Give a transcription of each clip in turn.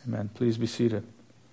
Amen. Please be seated.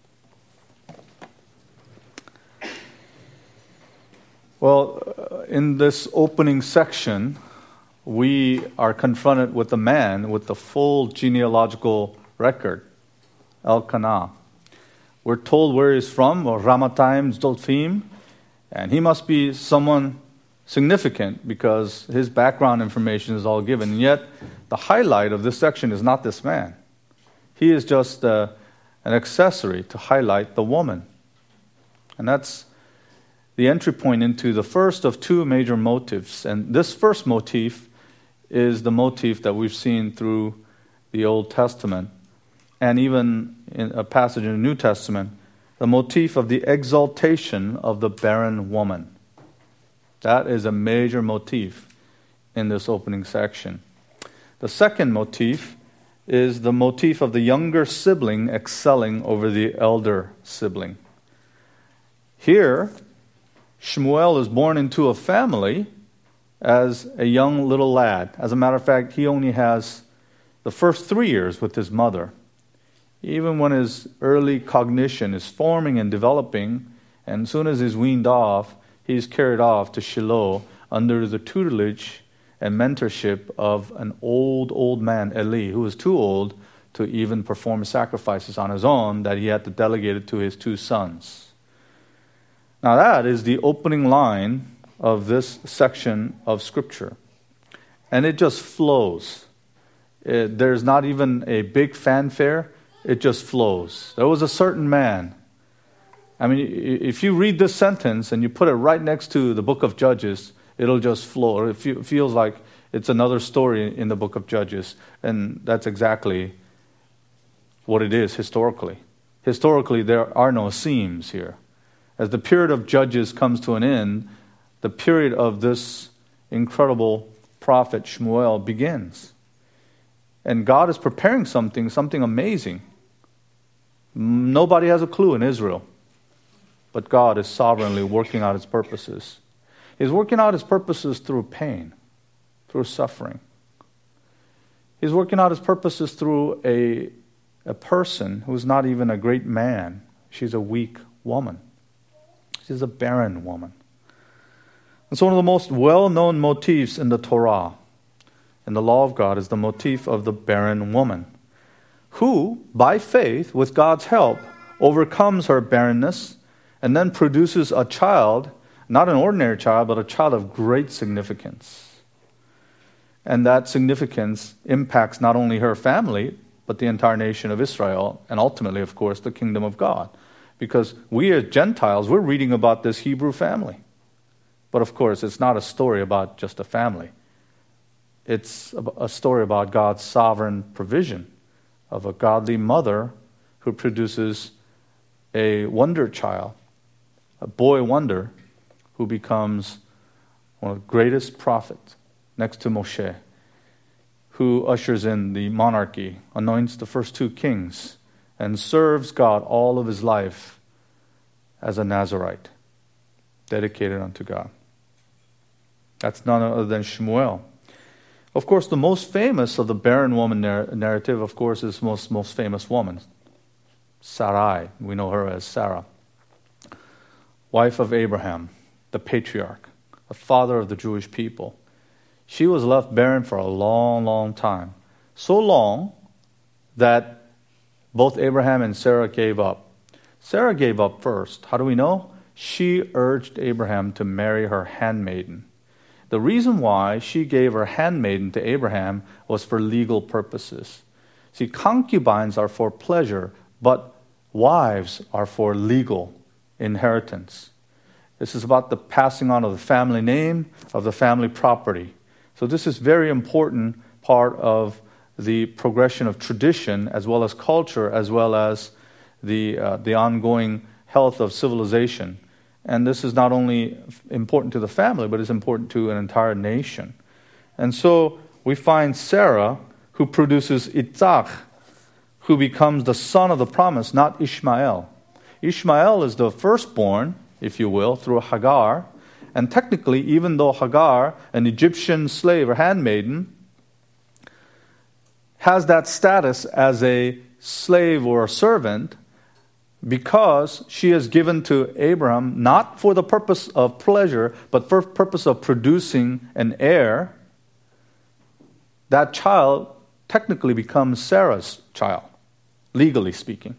Well, in this opening section, we are confronted with a man with the full genealogical record, Elkanah. We're told where he's from, or Ramathaim Zophim, and he must be someone significant because his background information is all given. And yet, the highlight of this section is not this man. He is just an accessory to highlight the woman. And that's the entry point into the first of two major motifs. And this first motif is the motif that we've seen through the Old Testament and even in a passage in the New Testament, the motif of the exaltation of the barren woman. That is a major motif in this opening section. The second motif is the motif of the younger sibling excelling over the elder sibling. Here, Shmuel is born into a family as a young little lad. As a matter of fact, he only has the first 3 years with his mother. Even when his early cognition is forming and developing, and as soon as he's weaned off, he's carried off to Shiloh under the tutelage and mentorship of an old man, Eli, who was too old to even perform sacrifices on his own, that he had to delegate it to his 2 sons. Now that is the opening line of this section of Scripture. And it just flows. There's not even a big fanfare. It just flows. There was a certain man. I mean, if you read this sentence and you put it right next to the book of Judges, it'll just flow. It feels like it's another story in the book of Judges. And that's exactly what it is historically. Historically, there are no seams here. As the period of Judges comes to an end, the period of this incredible prophet Shmuel begins. And God is preparing something amazing. Nobody has a clue in Israel. But God is sovereignly working out His purposes. He's working out His purposes through pain, through suffering. He's working out His purposes through a person who's not even a great man. She's a weak woman. She's a barren woman. And so one of the most well-known motifs in the Torah, in the law of God, is the motif of the barren woman, who, by faith, with God's help, overcomes her barrenness and then produces a child, not an ordinary child, but a child of great significance. And that significance impacts not only her family, but the entire nation of Israel, and ultimately, of course, the kingdom of God. Because we as Gentiles, we're reading about this Hebrew family. But of course, it's not a story about just a family. It's a story about God's sovereign provision of a godly mother who produces a wonder child, a boy wonder, who becomes one of the greatest prophets next to Moshe, who ushers in the monarchy, anoints the first 2 kings, and serves God all of his life as a Nazirite, dedicated unto God. That's none other than Shmuel. Of course, the most famous of the barren woman narrative, of course, is most famous woman, Sarai. We know her as Sarah, wife of Abraham, the patriarch, the father of the Jewish people. She was left barren for a long, long time. So long that both Abraham and Sarah gave up. Sarah gave up first. How do we know? She urged Abraham to marry her handmaiden. The reason why she gave her handmaiden to Abraham was for legal purposes. See, concubines are for pleasure, but wives are for legal inheritance. This is about the passing on of the family name, of the family property. So this is very important part of the progression of tradition, as well as culture, as well as the ongoing health of civilization. And this is not only important to the family, but it's important to an entire nation. And so we find Sarah, who produces Yitzhak, who becomes the son of the promise, not Ishmael. Ishmael is the firstborn, if you will, through Hagar. And technically, even though Hagar, an Egyptian slave or handmaiden, has that status as a slave or a servant because she is given to Abraham not for the purpose of pleasure, but for the purpose of producing an heir, that child technically becomes Sarah's child, legally speaking.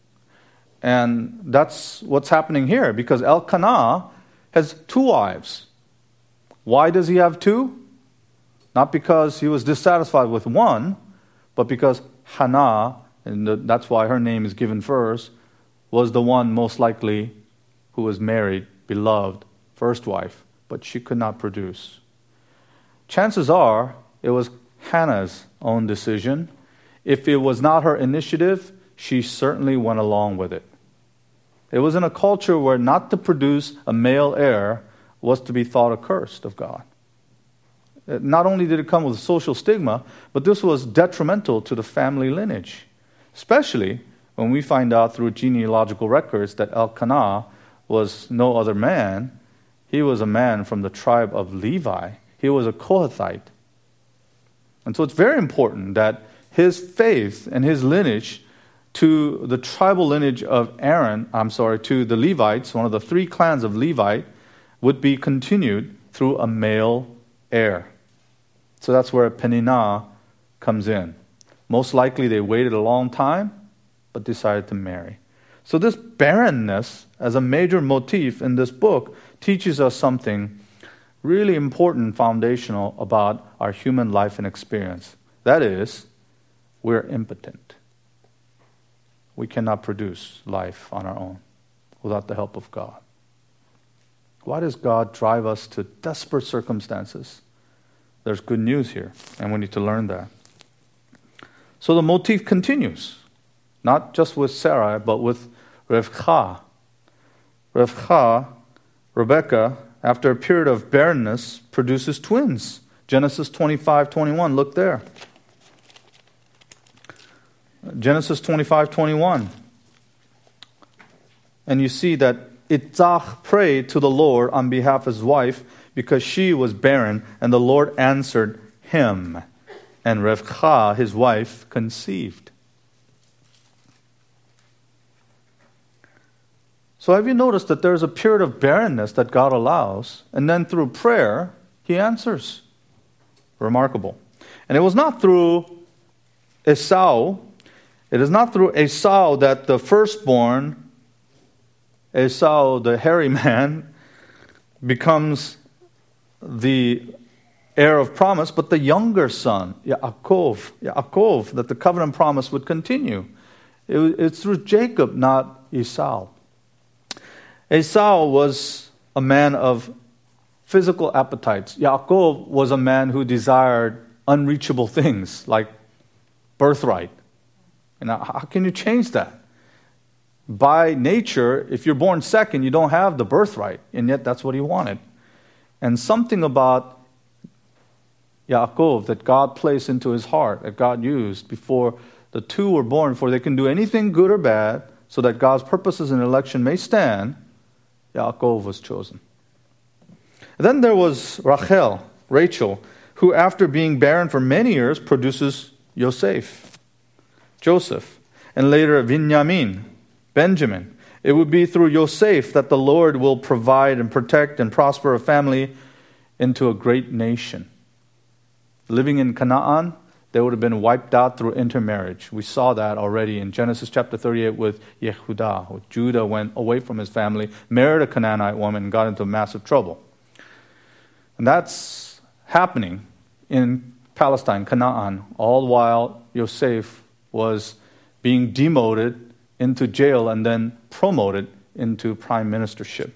And that's what's happening here, because Elkanah has 2 wives. Why does he have 2? Not because he was dissatisfied with one, but because Hannah, and that's why her name is given first, was the one most likely who was married, beloved, first wife, but she could not produce. Chances are it was Hannah's own decision. If it was not her initiative, she certainly went along with it. It was in a culture where not to produce a male heir was to be thought accursed of God. Not only did it come with social stigma, but this was detrimental to the family lineage, especially when we find out through genealogical records that Elkanah was no other man. He was a man from the tribe of Levi. He was a Kohathite. And so it's very important that his faith and his lineage to the tribal lineage of to the Levites, one of the 3 clans of Levite, would be continued through a male heir. So that's where Peninnah comes in. Most likely they waited a long time, but decided to marry. So this barrenness as a major motif in this book teaches us something really important, foundational about our human life and experience. That is, we're impotent. We cannot produce life on our own without the help of God. Why does God drive us to desperate circumstances? There's good news here, and we need to learn that. So the motif continues, not just with Sarah, but with Rivka. Rebecca, after a period of barrenness, produces twins. Genesis 25:21, look there. Genesis 25:21. And you see that Isaac prayed to the Lord on behalf of his wife because she was barren, and the Lord answered him. And Rivka, his wife, conceived. So have you noticed that there's a period of barrenness that God allows, and then through prayer, he answers? Remarkable. And it was not through Esau. It is not through Esau that the firstborn, Esau, the hairy man, becomes the heir of promise, but the younger son, Yaakov, that the covenant promise would continue. It's through Jacob, not Esau. Esau was a man of physical appetites. Yaakov was a man who desired unreachable things like birthright. And how can you change that? By nature, if you're born second, you don't have the birthright, and yet that's what he wanted. And something about Yaakov that God placed into his heart, that God used before the 2 were born, before they can do anything good or bad, so that God's purposes in election may stand, Yaakov was chosen. And then there was Rachel, who after being barren for many years produces Joseph, and later Benjamin. It would be through Joseph that the Lord will provide and protect and prosper a family into a great nation. Living in Canaan, they would have been wiped out through intermarriage. We saw that already in Genesis chapter 38 with Yehudah. Judah went away from his family, married a Canaanite woman, and got into massive trouble. And that's happening in Palestine, Canaan, all while Joseph was being demoted into jail and then promoted into prime ministership.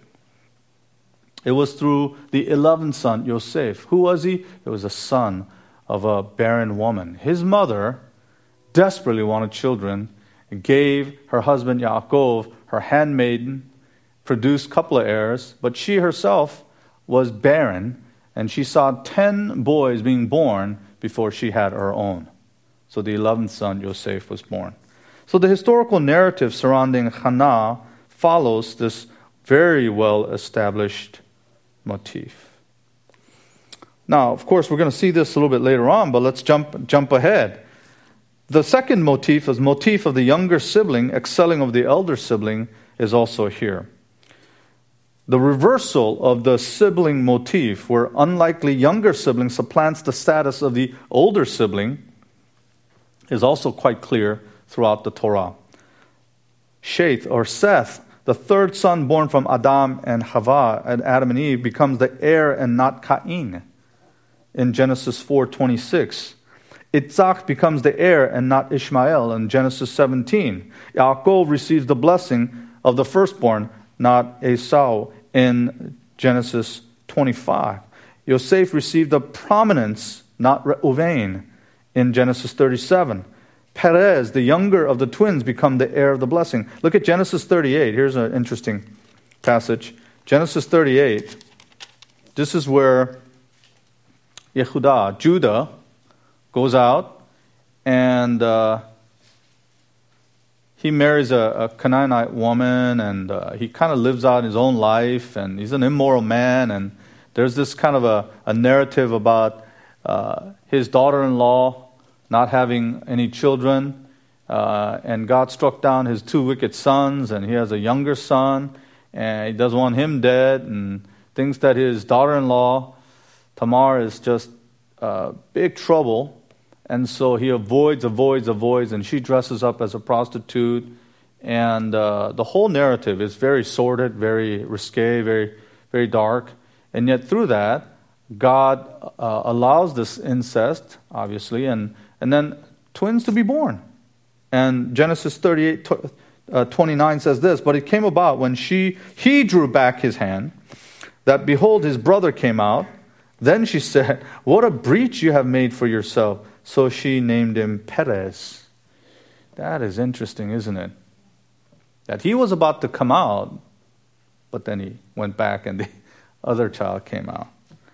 It was through the 11th son, Joseph. Who was he? It was a son of a barren woman. His mother desperately wanted children and gave her husband Yaakov, her handmaiden, produced a couple of heirs, but she herself was barren, and she saw 10 boys being born before she had her own. So the 11th son, Joseph, was born. So the historical narrative surrounding Hannah follows this very well-established motif. Now, of course, we're going to see this a little bit later on, but let's jump ahead. The second motif is motif of the younger sibling excelling of the elder sibling is also here. The reversal of the sibling motif, where unlikely younger sibling supplants the status of the older sibling, is also quite clear throughout the Torah. Sheth, or Seth, the third son born from Adam and Hava, and Adam and Eve, becomes the heir and not Cain in Genesis 4:26. Itzhak becomes the heir and not Ishmael in Genesis 17. Yaakov receives the blessing of the firstborn, not Esau, in Genesis 25. Yosef received the prominence, not Reuven, in Genesis 37. Perez, the younger of the twins, become the heir of the blessing. Look at Genesis 38. Here's an interesting passage. Genesis 38. This is where Yehudah, Judah, goes out and he marries a Canaanite woman, and he kind of lives out his own life, and he's an immoral man. And there's this kind of a narrative about his daughter-in-law not having any children, and God struck down his two wicked sons, and he has a younger son, and he doesn't want him dead, and thinks that his daughter-in-law, Tamar, is just big trouble. And so he avoids, and she dresses up as a prostitute. And the whole narrative is very sordid, very risque, very, very dark. And yet through that, God allows this incest, obviously, and then twins to be born. And Genesis 38:29 says this, "But it came about when he drew back his hand, that behold, his brother came out. Then she said, 'What a breach you have made for yourself.' So she named him Perez." That is interesting, isn't it? That he was about to come out, but then he went back and the other child came out.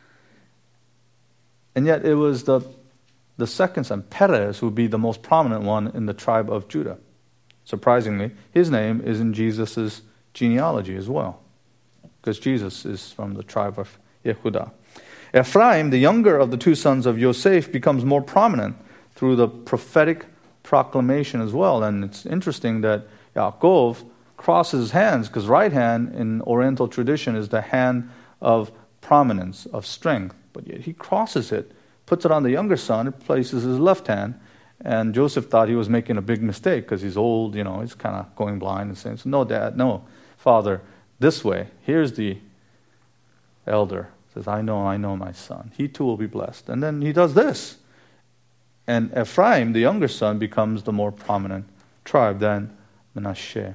And yet it was the second son, Perez, who would be the most prominent one in the tribe of Judah. Surprisingly, his name is in Jesus' genealogy as well, because Jesus is from the tribe of Yehudah. Ephraim, the younger of the two sons of Yosef, becomes more prominent through the prophetic proclamation as well. And it's interesting that Yaakov crosses his hands, because right hand in Oriental tradition is the hand of prominence, of strength. But yet he crosses it, puts it on the younger son, and places his left hand. And Joseph thought he was making a big mistake because he's old, he's kind of going blind and saying, "No, Dad, no, Father, this way. Here's the elder." Says, I know my son. He too will be blessed. And then he does this. And Ephraim, the younger son, becomes the more prominent tribe than Manasseh.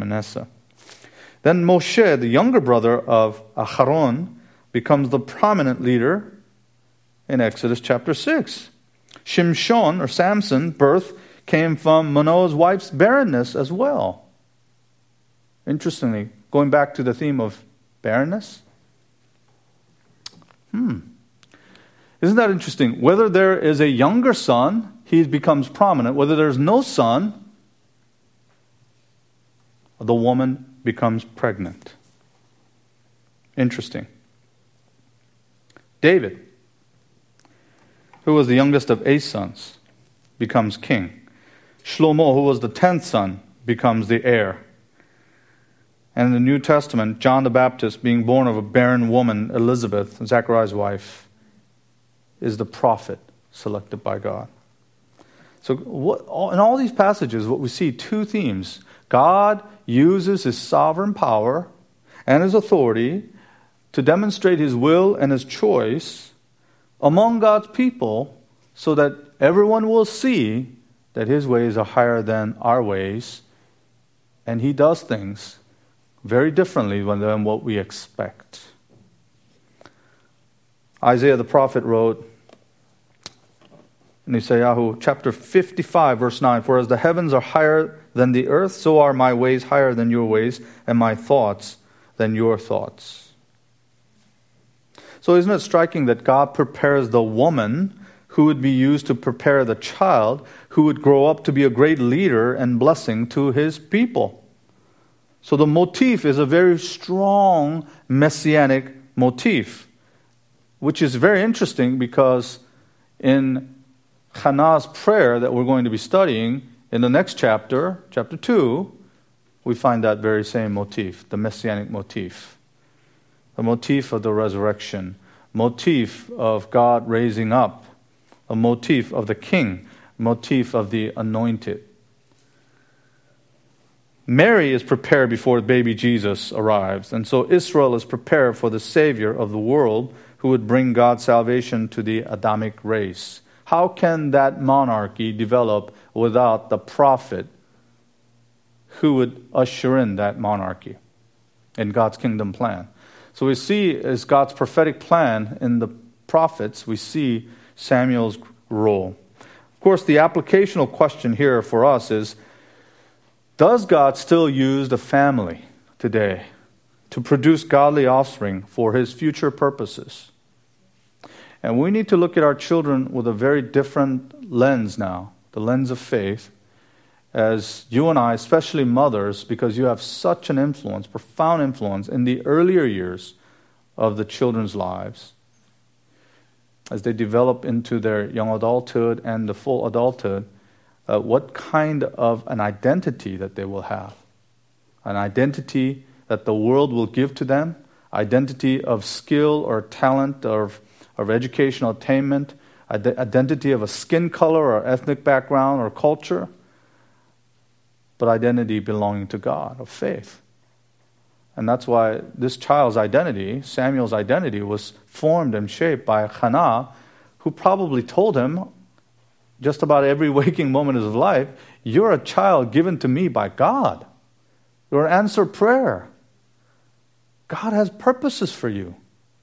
Then Moshe, the younger brother of Aharon, becomes the prominent leader in Exodus chapter 6. Shimshon, or Samson, birth came from Manoah's wife's barrenness as well. Interestingly, going back to the theme of barrenness, isn't that interesting? Whether there is a younger son, he becomes prominent. Whether there's no son, the woman becomes pregnant. Interesting. David, who was the youngest of 8 sons, becomes king. Shlomo, who was the 10th son, becomes the heir. And in the New Testament, John the Baptist, being born of a barren woman, Elizabeth, Zechariah's wife, is the prophet selected by God. So in all these passages, what we see, 2 themes. God uses his sovereign power and his authority to demonstrate his will and his choice among God's people so that everyone will see that his ways are higher than our ways, and he does things very differently than what we expect. Isaiah the prophet wrote in Isaiah chapter 55, verse 9, "For as the heavens are higher than the earth, so are my ways higher than your ways, and my thoughts than your thoughts." So isn't it striking that God prepares the woman who would be used to prepare the child who would grow up to be a great leader and blessing to his people? So the motif is a very strong messianic motif, which is very interesting because in Hannah's prayer that we're going to be studying in the next chapter, chapter 2, we find that very same motif, the messianic motif. The motif of the resurrection, motif of God raising up, a motif of the king, motif of the anointed. Mary is prepared before baby Jesus arrives, and so Israel is prepared for the Savior of the world who would bring God's salvation to the Adamic race. How can that monarchy develop without the prophet who would usher in that monarchy in God's kingdom plan? So we see as God's prophetic plan in the prophets, we see Samuel's role. Of course, the applicational question here for us is, does God still use the family today to produce godly offspring for His future purposes? And we need to look at our children with a very different lens now, the lens of faith, as you and I, especially mothers, because you have such an influence, profound influence in the earlier years of the children's lives, as they develop into their young adulthood and the full adulthood, what kind of an identity that they will have. An identity that the world will give to them, identity of skill or talent or of educational attainment, identity of a skin color or ethnic background or culture, but identity belonging to God, of faith. And that's why this child's identity, Samuel's identity, was formed and shaped by Hannah, who probably told him just about every waking moment of his life, you're a child given to me by God. You're an answered prayer. God has purposes for you.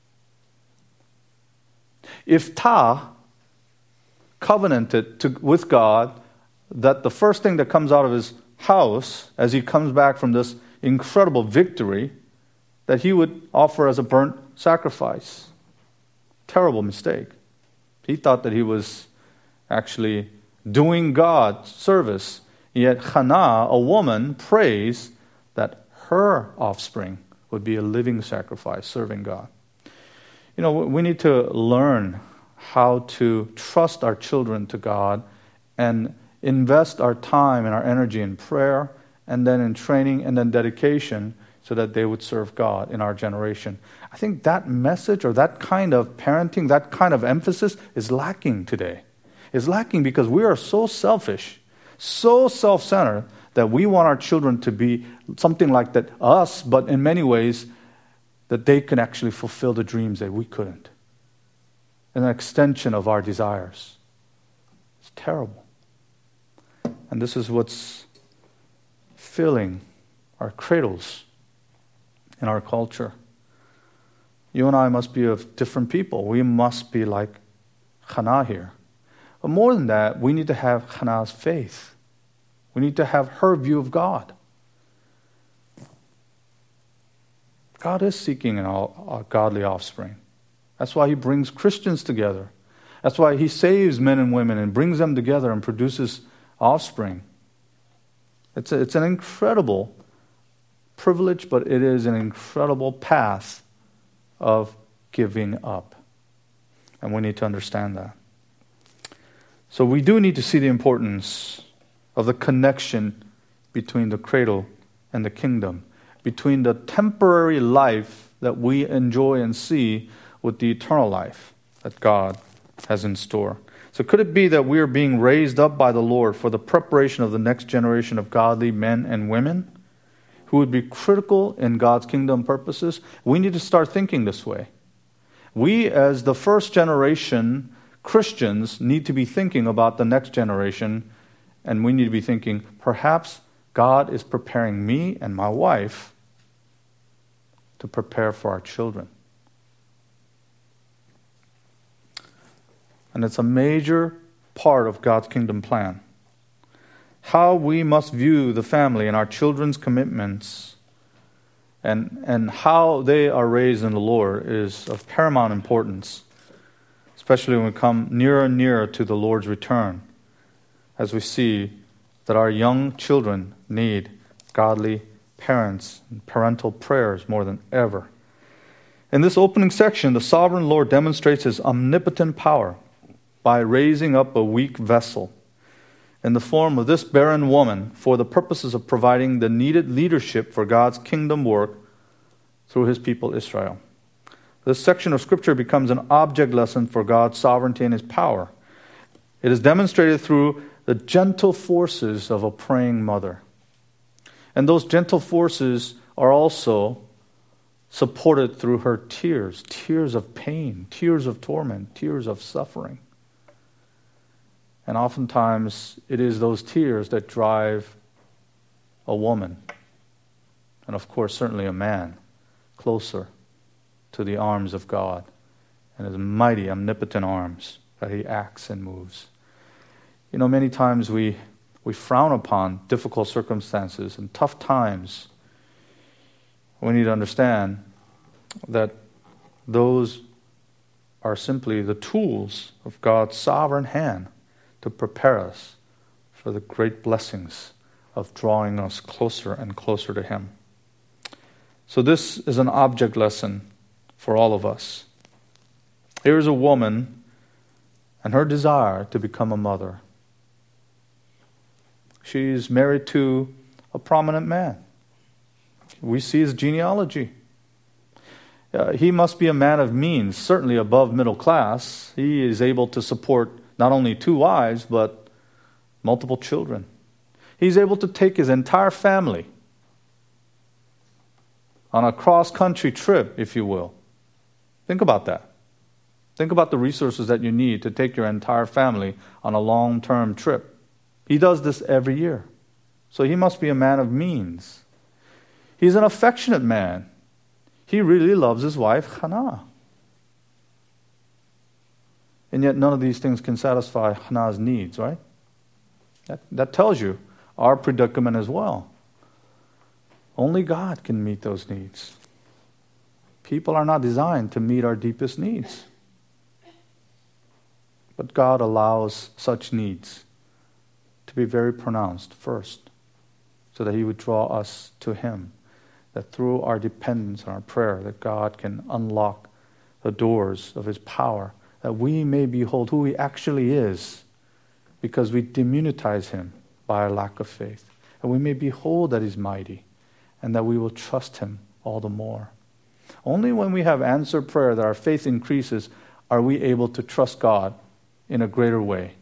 If covenanted with God that the first thing that comes out of his house as he comes back from this incredible victory, that he would offer as a burnt sacrifice. Terrible mistake. He thought that he was actually doing God service. Yet Hannah, a woman, prays that her offspring would be a living sacrifice, serving God. You know, we need to learn how to trust our children to God and invest our time and our energy in prayer and then in training and then dedication so that they would serve God in our generation. I think that message or that kind of parenting, that kind of emphasis is lacking today. It's lacking because we are so selfish, so self-centered that we want our children to be something like that, us, but in many ways that they can actually fulfill the dreams that we couldn't. An extension of our desires. It's terrible. And this is what's filling our cradles in our culture. You and I must be of different people. We must be like Hannah here. But more than that, we need to have Hannah's faith. We need to have her view of God. God is seeking a godly offspring. That's why He brings Christians together. That's why He saves men and women and brings them together and produces offspring. It's an incredible privilege, but it is an incredible path of giving up. And we need to understand that. So we do need to see the importance of the connection between the cradle and the kingdom, between the temporary life that we enjoy and see with the eternal life that God has in store. So could it be that we are being raised up by the Lord for the preparation of the next generation of godly men and women who would be critical in God's kingdom purposes? We need to start thinking this way. We, as the first generation Christians, need to be thinking about the next generation, and we need to be thinking, perhaps God is preparing me and my wife to prepare for our children. And it's a major part of God's kingdom plan. How we must view the family and our children's commitments and how they are raised in the Lord is of paramount importance, especially when we come nearer and nearer to the Lord's return, as we see that our young children need godly parents and parental prayers more than ever. In this opening section, the sovereign Lord demonstrates His omnipotent power. by raising up a weak vessel in the form of this barren woman for the purposes of providing the needed leadership for God's kingdom work through his people Israel. This section of Scripture becomes an object lesson for God's sovereignty and his power. It is demonstrated through the gentle forces of a praying mother. And those gentle forces are also supported through her tears, tears of pain, tears of torment, tears of suffering. And oftentimes it is those tears that drive a woman, and of course certainly a man, closer to the arms of God and his mighty, omnipotent arms that he acts and moves. You know, many times we frown upon difficult circumstances and tough times. We need to understand that those are simply the tools of God's sovereign hand to prepare us for the great blessings of drawing us closer and closer to him. So this is an object lesson for all of us. Here is a woman and her desire to become a mother. She's married to a prominent man. We see his genealogy. He must be a man of means, certainly above middle class. He is able to support not only 2 wives, but multiple children. He's able to take his entire family on a cross-country trip, if you will. Think about that. Think about the resources that you need to take your entire family on a long-term trip. He does this every year. So he must be a man of means. He's an affectionate man. He really loves his wife, Hannah. And yet none of these things can satisfy Hannah's needs, right? That tells you our predicament as well. Only God can meet those needs. People are not designed to meet our deepest needs. But God allows such needs to be very pronounced first, so that he would draw us to him, that through our dependence and our prayer, that God can unlock the doors of his power, that we may behold who he actually is, because we demunitize him by our lack of faith. And we may behold that he's mighty, and that we will trust him all the more. Only when we have answered prayer, that our faith increases, are we able to trust God in a greater way.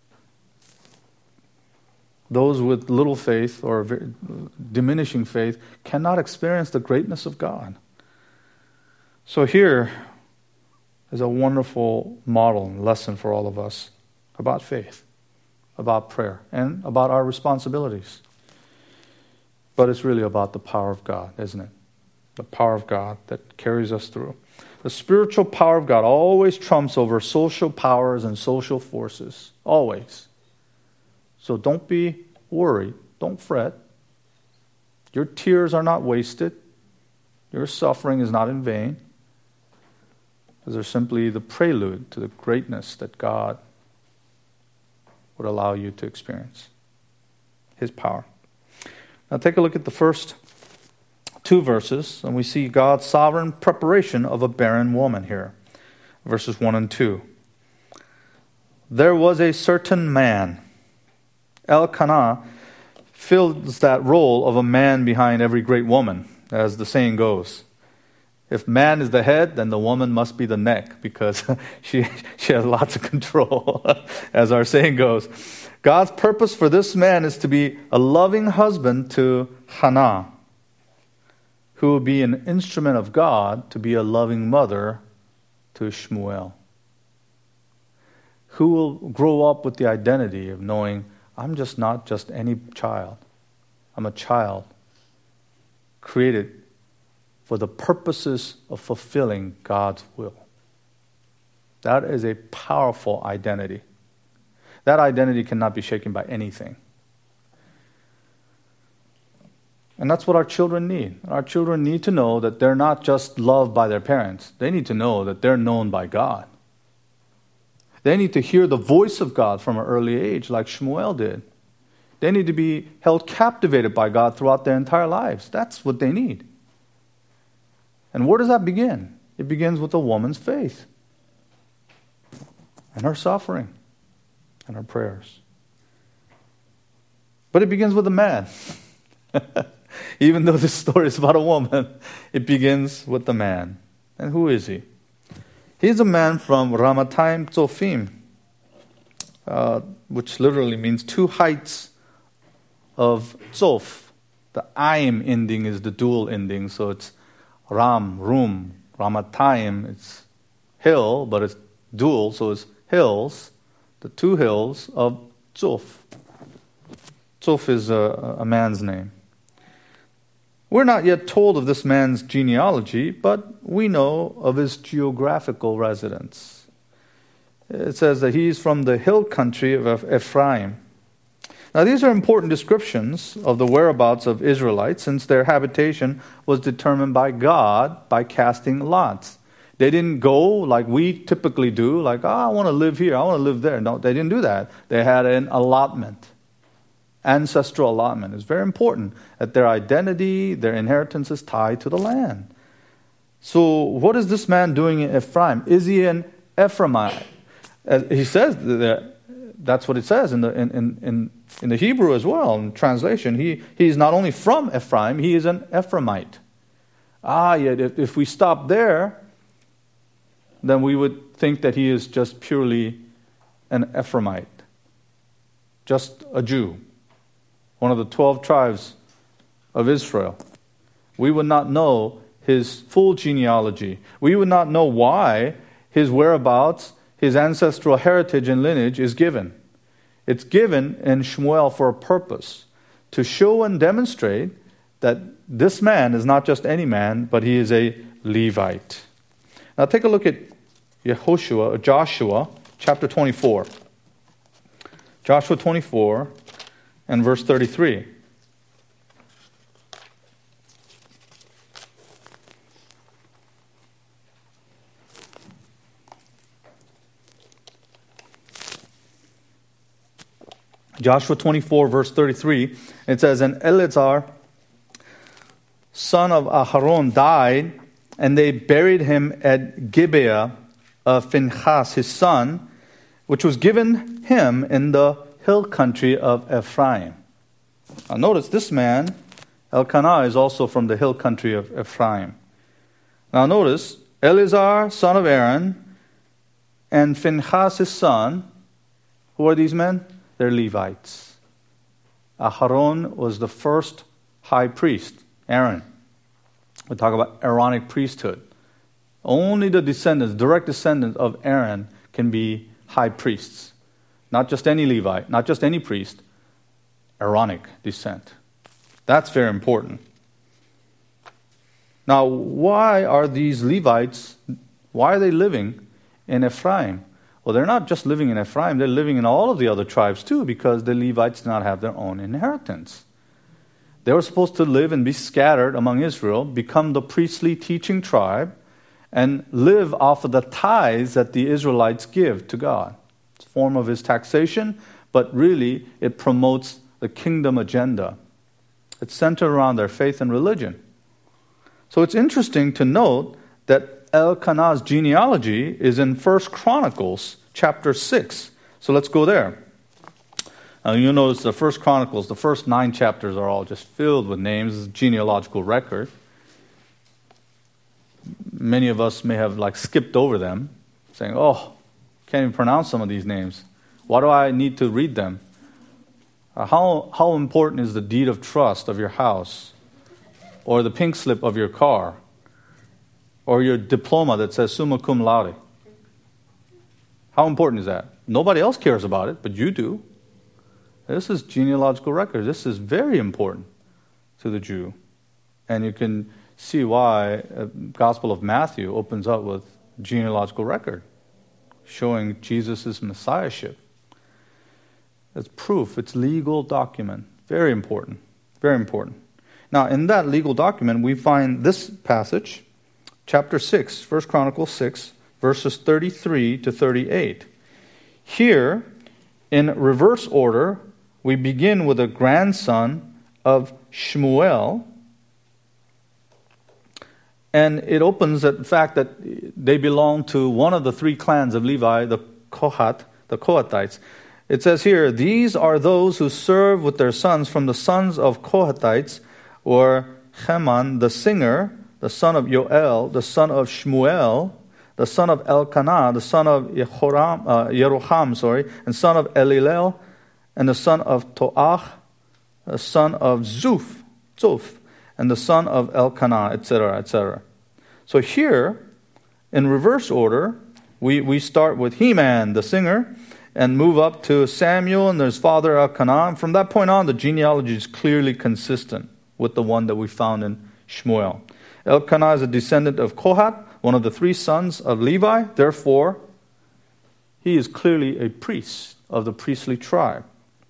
Those with little faith or diminishing faith cannot experience the greatness of God. So here is a wonderful model and lesson for all of us about faith, about prayer, and about our responsibilities. But it's really about the power of God, isn't it? The power of God that carries us through. The spiritual power of God always trumps over social powers and social forces. Always. So don't be worried. Don't fret. Your tears are not wasted. Your suffering is not in vain. Because they're simply the prelude to the greatness that God would allow you to experience. His power. Now take a look at the first 2 verses, and we see God's sovereign preparation of a barren woman here. Verses 1 and 2. There was a certain man. Elkanah fills that role of a man behind every great woman, as the saying goes. If man is the head, then the woman must be the neck, because she has lots of control, as our saying goes. God's purpose for this man is to be a loving husband to Hannah, who will be an instrument of God to be a loving mother to Shmuel, who will grow up with the identity of knowing, I'm just not just any child. I'm a child created for the purposes of fulfilling God's will. That is a powerful identity. That identity cannot be shaken by anything. And that's what our children need. Our children need to know that they're not just loved by their parents. They need to know that they're known by God. They need to hear the voice of God from an early age, like Shmuel did. They need to be held captivated by God throughout their entire lives. That's what they need. And where does that begin? It begins with a woman's faith and her suffering. and our prayers. But it begins with a man. Even though this story is about a woman, it begins with the man. And who is he? He's a man from Ramatayim Tzofim, which literally means two heights of Tzof. The Aim ending is the dual ending, so it's Rum, Ramatayim, it's hill, but it's dual, so it's hills, the two hills of Tzof. Tzof is a man's name. We're not yet told of this man's genealogy, but we know of his geographical residence. It says that he's from the hill country of Ephraim. Now, these are important descriptions of the whereabouts of Israelites, since their habitation was determined by God by casting lots. They didn't go like we typically do, like, I want to live here, I want to live there. No, they didn't do that. They had an allotment. Ancestral allotment. It's very important that their identity, their inheritance is tied to the land. So what is this man doing in Ephraim? Is he an Ephraimite? He says that's what it says in the Hebrew as well, in translation. He's not only from Ephraim, he is an Ephraimite. Yet if we stop there, then we would think that he is just purely an Ephraimite, just a Jew, one of the 12 tribes of Israel. We would not know his full genealogy. We would not know why his whereabouts, his ancestral heritage and lineage is given. It's given in Shmuel for a purpose, to show and demonstrate that this man is not just any man, but he is a Levite. Now take a look at Joshua chapter 24. Joshua 24 and verse 33. Joshua 24, verse 33, it says, And Eleazar, son of Aharon, died, and they buried him at Gibeah of Phinehas, his son, which was given him in the hill country of Ephraim. Now notice, this man, Elkanah, is also from the hill country of Ephraim. Now notice, Eleazar, son of Aaron, and Phinehas, his son, who are these men? They're Levites. Aharon was the first high priest, Aaron. We talk about Aaronic priesthood. Only the descendants, direct descendants of Aaron can be high priests. Not just any Levite, not just any priest, Aaronic descent. That's very important. Now, why are these Levites, why are they living in Ephraim? Well, they're not just living in Ephraim, they're living in all of the other tribes too, because the Levites did not have their own inheritance. They were supposed to live and be scattered among Israel, become the priestly teaching tribe, and live off of the tithes that the Israelites give to God. It's a form of his taxation, but really it promotes the kingdom agenda. It's centered around their faith and religion. So it's interesting to note that Elkanah's genealogy is in 1 Chronicles chapter 6. So let's go there. You'll notice the 1 Chronicles, the first 9 chapters are all just filled with names, genealogical record. Many of us may have skipped over them, saying, can't even pronounce some of these names. Why do I need to read them? How important is the deed of trust of your house? Or the pink slip of your car? Or your diploma that says summa cum laude? How important is that? Nobody else cares about it, but you do. This is genealogical record. This is very important to the Jew. And you can see why the Gospel of Matthew opens up with genealogical record, showing Jesus' messiahship. It's proof. It's legal document. Very important. Very important. Now, in that legal document, we find this passage, chapter 6, 1 Chronicles 6, verses 33 to 38. Here, in reverse order, we begin with a grandson of Shmuel, and it opens at the fact that they belong to one of the 3 clans of Levi, the Kohathites. It says here, these are those who serve with their sons from the sons of Kohathites, or Heman, the singer, the son of Yoel, the son of Shmuel, the son of Elkanah, the son of Yeroham, and son of Elilel, and the son of Toach, the son of Zoph, and the son of Elkanah, etc., etc. So here, in reverse order, we start with Heman, the singer, and move up to Samuel, and there's father Elkanah. And from that point on, the genealogy is clearly consistent with the one that we found in Shmuel. Elkanah is a descendant of Kohath, one of the three sons of Levi. Therefore, he is clearly a priest of the priestly tribe.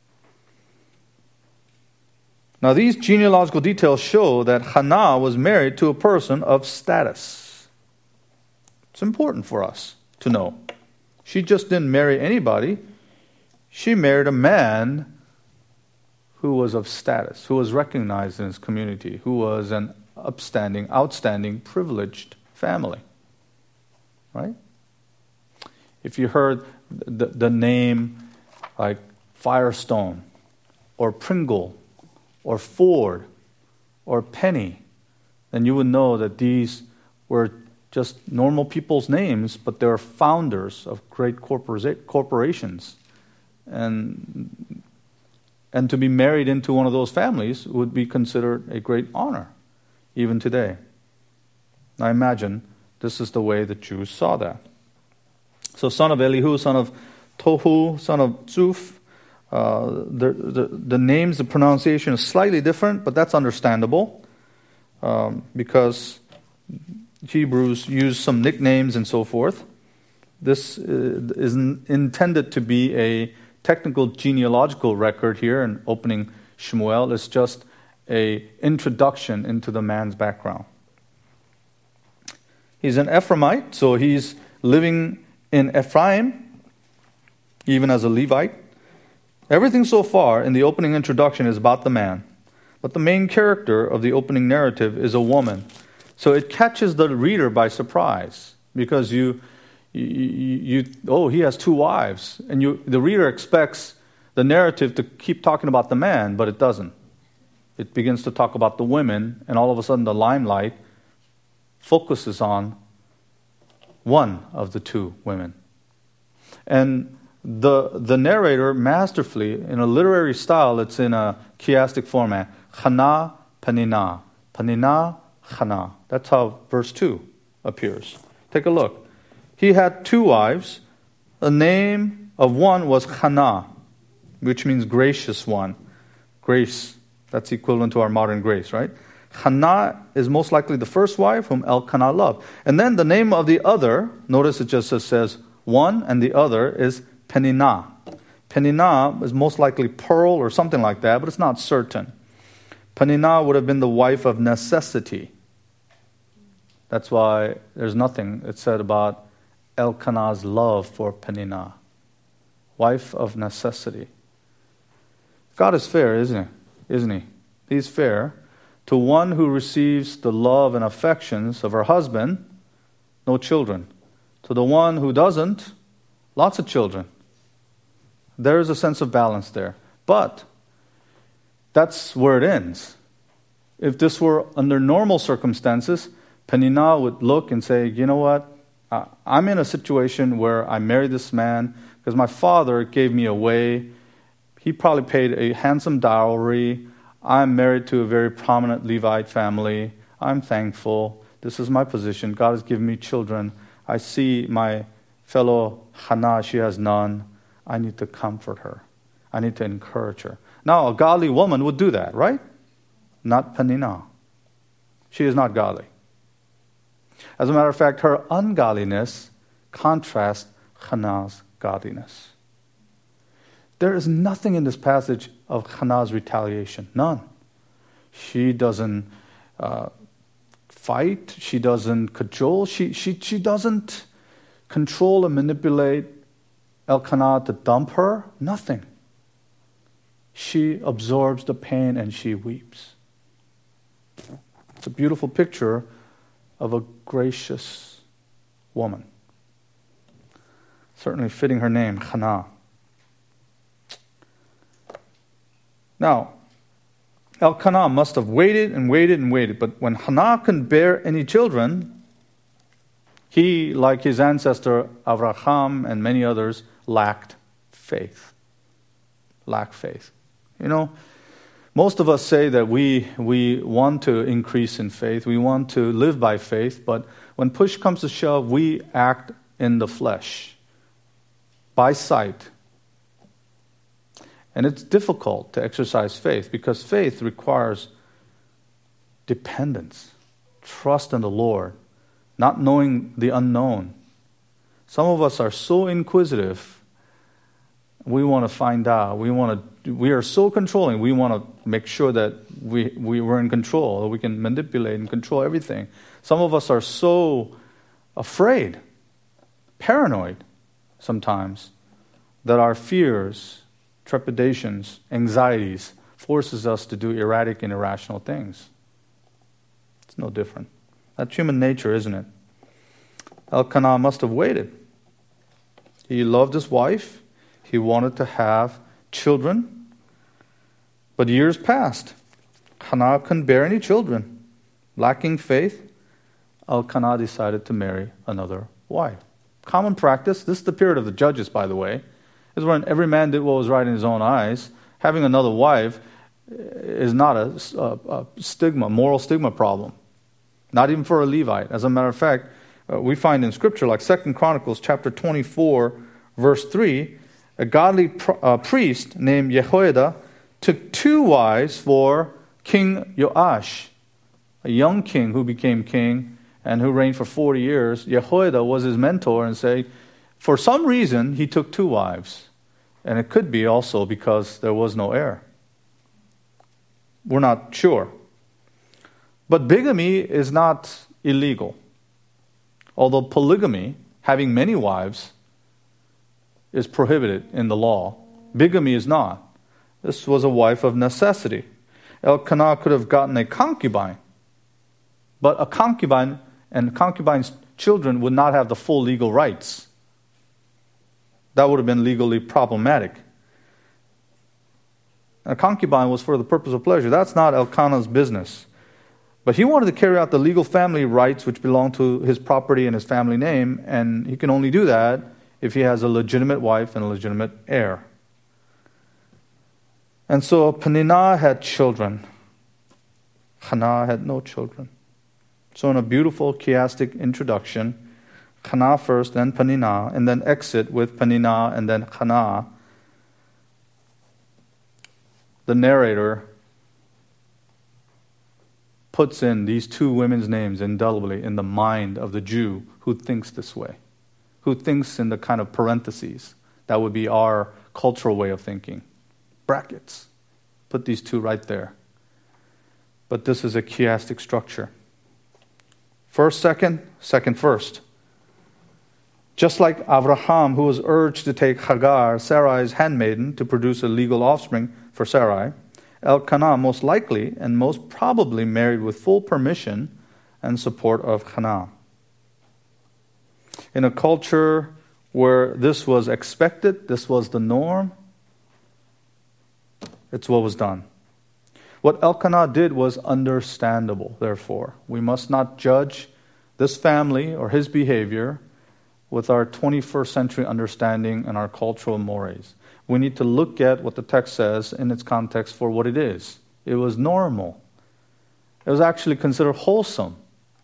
Now, these genealogical details show that Hannah was married to a person of status. It's important for us to know. She just didn't marry anybody. She married a man who was of status, who was recognized in his community, who was an outstanding, privileged family. Right? If you heard the name like Firestone or Pringle or Ford or Penny, then you would know that these were just normal people's names, but they're founders of great corporations. And to be married into one of those families would be considered a great honor, even today. I imagine this is the way the Jews saw that. So son of Elihu, son of Tohu, son of Zoph, the names, the pronunciation is slightly different, but that's understandable because Hebrews use some nicknames and so forth. This is intended to be a technical genealogical record here in opening Shmuel. It's just an introduction into the man's background. He's an Ephraimite, so he's living in Ephraim, even as a Levite. Everything so far in the opening introduction is about the man, but the main character of the opening narrative is a woman. So it catches the reader by surprise because he has two wives, and the reader expects the narrative to keep talking about the man, but it doesn't. It begins to talk about the women, and all of a sudden the limelight focuses on one of the two women. And the narrator masterfully, in a literary style, it's in a chiastic format, Chana, Penina, Penina, Chana. That's how verse 2 appears. Take a look. He had two wives. The name of one was Chana, which means gracious one. Grace, that's equivalent to our modern grace, right? Chana is most likely the first wife whom Elkanah loved. And then the name of the other, notice it just says one, and the other is Penina. Penina is most likely pearl or something like that, but it's not certain. Penina would have been the wife of necessity. That's why there's nothing it said about Elkanah's love for Penina. Wife of necessity. God is fair, isn't he? He's fair. To one who receives the love and affections of her husband, no children. To the one who doesn't, lots of children. There is a sense of balance there. But that's where it ends. If this were under normal circumstances, Penina would look and say, you know what? I'm in a situation where I married this man because my father gave me away. He probably paid a handsome dowry. I'm married to a very prominent Levite family. I'm thankful. This is my position. God has given me children. I see my fellow Hannah, she has none. I need to comfort her. I need to encourage her. Now, a godly woman would do that, right? Not Penina. She is not godly. As a matter of fact, her ungodliness contrasts Hannah's godliness. There is nothing in this passage of Hannah's retaliation. None. She doesn't fight. She doesn't cajole. She doesn't control and manipulate Elkanah to dump her. Nothing. She absorbs the pain and she weeps. It's a beautiful picture of a gracious woman. Certainly fitting her name, Hannah. Now, Elkanah must have waited and waited and waited, but when Hannah couldn't bear any children, he, like his ancestor Avraham and many others, lacked faith. Lacked faith. You know, most of us say that we want to increase in faith, we want to live by faith, but when push comes to shove, we act in the flesh, by sight. And it's difficult to exercise faith because faith requires dependence, trust in the Lord, not knowing the unknown. Some of us are so inquisitive, we want to find out. We are so controlling, we want to make sure that we were in control, that we can manipulate and control everything. Some of us are so afraid, paranoid sometimes, that our fears, trepidations, anxieties forces us to do erratic and irrational things. It's no different. That's human nature, isn't it? Elkanah must have waited. He loved his wife. He wanted to have children. But years passed. Hannah couldn't bear any children. Lacking faith, Elkanah decided to marry another wife. Common practice. This is the period of the judges, by the way. Is when every man did what was right in his own eyes. Having another wife is not a stigma, moral stigma problem. Not even for a Levite. As a matter of fact, we find in Scripture, like 2 Chronicles chapter 24, verse 3, a godly priest named Jehoiada took 2 wives for King Joash, a young king who became king and who reigned for 40 years. Jehoiada was his mentor and said, for some reason, he took 2 wives. And it could be also because there was no heir. We're not sure. But bigamy is not illegal. Although polygamy, having many wives, is prohibited in the law, bigamy is not. This was a wife of necessity. Elkanah could have gotten a concubine. But a concubine and concubine's children would not have the full legal rights. That would have been legally problematic. A concubine was for the purpose of pleasure. That's not Elkanah's business. But he wanted to carry out the legal family rights which belong to his property and his family name, and he can only do that if he has a legitimate wife and a legitimate heir. And so Peninnah had children. Hannah had no children. So in a beautiful chiastic introduction, Hannah first, then Peninnah, and then exit with Peninnah and then Hannah. The narrator puts in these 2 women's names indelibly in the mind of the Jew who thinks this way, who thinks in the kind of parentheses. That would be our cultural way of thinking. Brackets. Put these 2 right there. But this is a chiastic structure. First, second, second, first. Just like Avraham, who was urged to take Hagar, Sarai's handmaiden, to produce a legal offspring for Sarai, Elkanah most likely and most probably married with full permission and support of Hannah. In a culture where this was expected, this was the norm, it's what was done. What Elkanah did was understandable, therefore. We must not judge this family or his behavior with our 21st century understanding and our cultural mores. We need to look at what the text says in its context for what it is. It was normal. It was actually considered wholesome.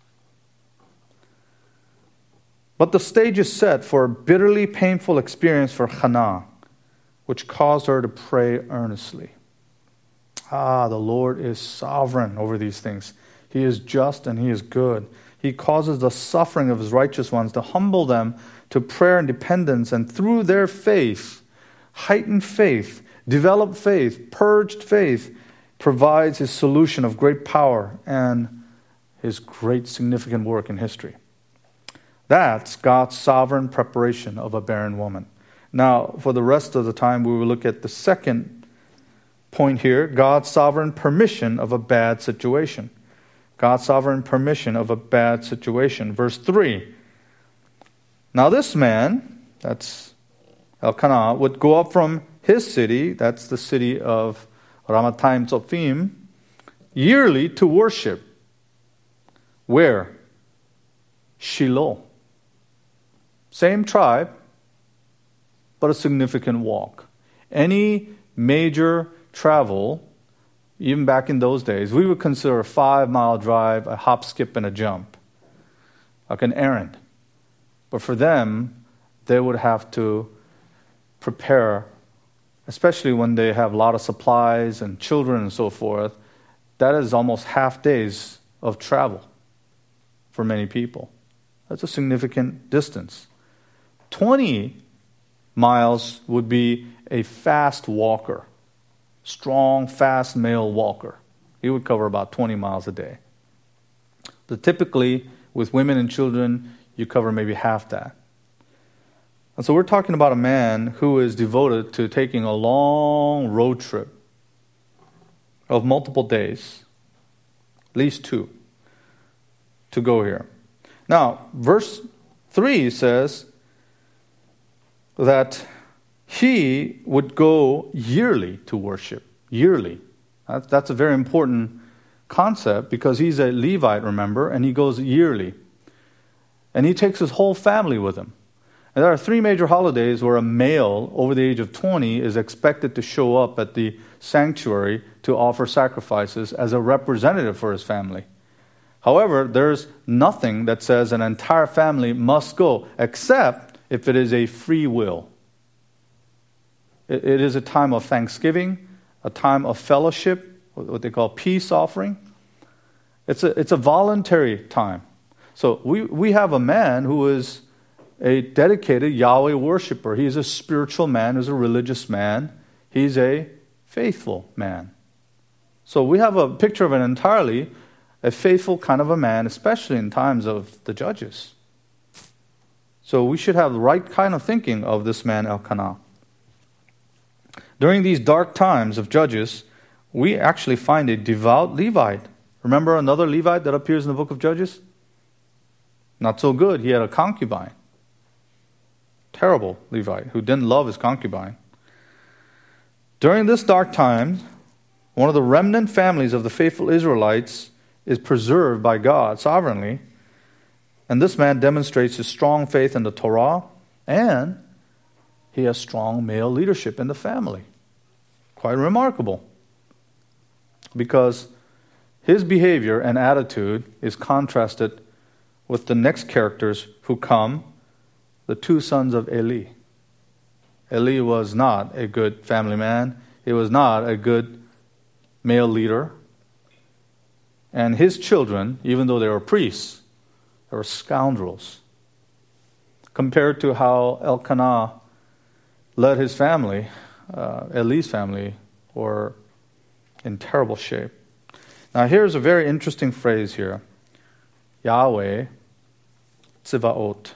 But the stage is set for a bitterly painful experience for Hannah, which caused her to pray earnestly. The Lord is sovereign over these things. He is just and He is good. He causes the suffering of His righteous ones to humble them to prayer and dependence, and through their faith, heightened faith, developed faith, purged faith, provides His solution of great power and His great significant work in history. That's God's sovereign preparation of a barren woman. Now, for the rest of the time, we will look at the second point here, God's sovereign permission of a bad situation. God's sovereign permission of a bad situation. Verse 3. Now this man, that's Elkanah, would go up from his city, that's the city of Ramathaim Tzofim, yearly to worship. Where? Shiloh. Same tribe, but a significant walk. Any major travel, even back in those days, we would consider a 5-mile drive a hop, skip, and a jump, like an errand. But for them, they would have to prepare, especially when they have a lot of supplies and children and so forth. That is almost half days of travel for many people. That's a significant distance. 20 miles would be a fast walker, strong, fast male walker. He would cover about 20 miles a day. But typically, with women and children, you cover maybe half that. And so we're talking about a man who is devoted to taking a long road trip of multiple days, at least 2, to go here. Now, verse 3 says that he would go yearly to worship. Yearly. That's a very important concept because he's a Levite, remember, and he goes yearly. And he takes his whole family with him. And there are 3 major holidays where a male over the age of 20 is expected to show up at the sanctuary to offer sacrifices as a representative for his family. However, there's nothing that says an entire family must go, except if it is a free will. It is a time of thanksgiving, a time of fellowship, what they call peace offering. It's a voluntary time. So we have a man who is a dedicated Yahweh worshiper. He's a spiritual man, he's a religious man, he's a faithful man. So we have a picture of an entirely a faithful kind of a man, especially in times of the judges. So we should have the right kind of thinking of this man Elkanah. During these dark times of Judges, we actually find a devout Levite. Remember another Levite that appears in the book of Judges? Not so good. He had a concubine. Terrible Levite who didn't love his concubine. During this dark time, one of the remnant families of the faithful Israelites is preserved by God sovereignly. And this man demonstrates his strong faith in the Torah, and he has strong male leadership in the family. Quite remarkable. Because his behavior and attitude is contrasted with the next characters who come, the 2 sons of Eli. Eli was not a good family man. He was not a good male leader. And his children, even though they were priests, they were scoundrels. Compared to how Elkanah led his family, Eli's family, were in terrible shape. Now here's a very interesting phrase here. Yahweh Tzivaot.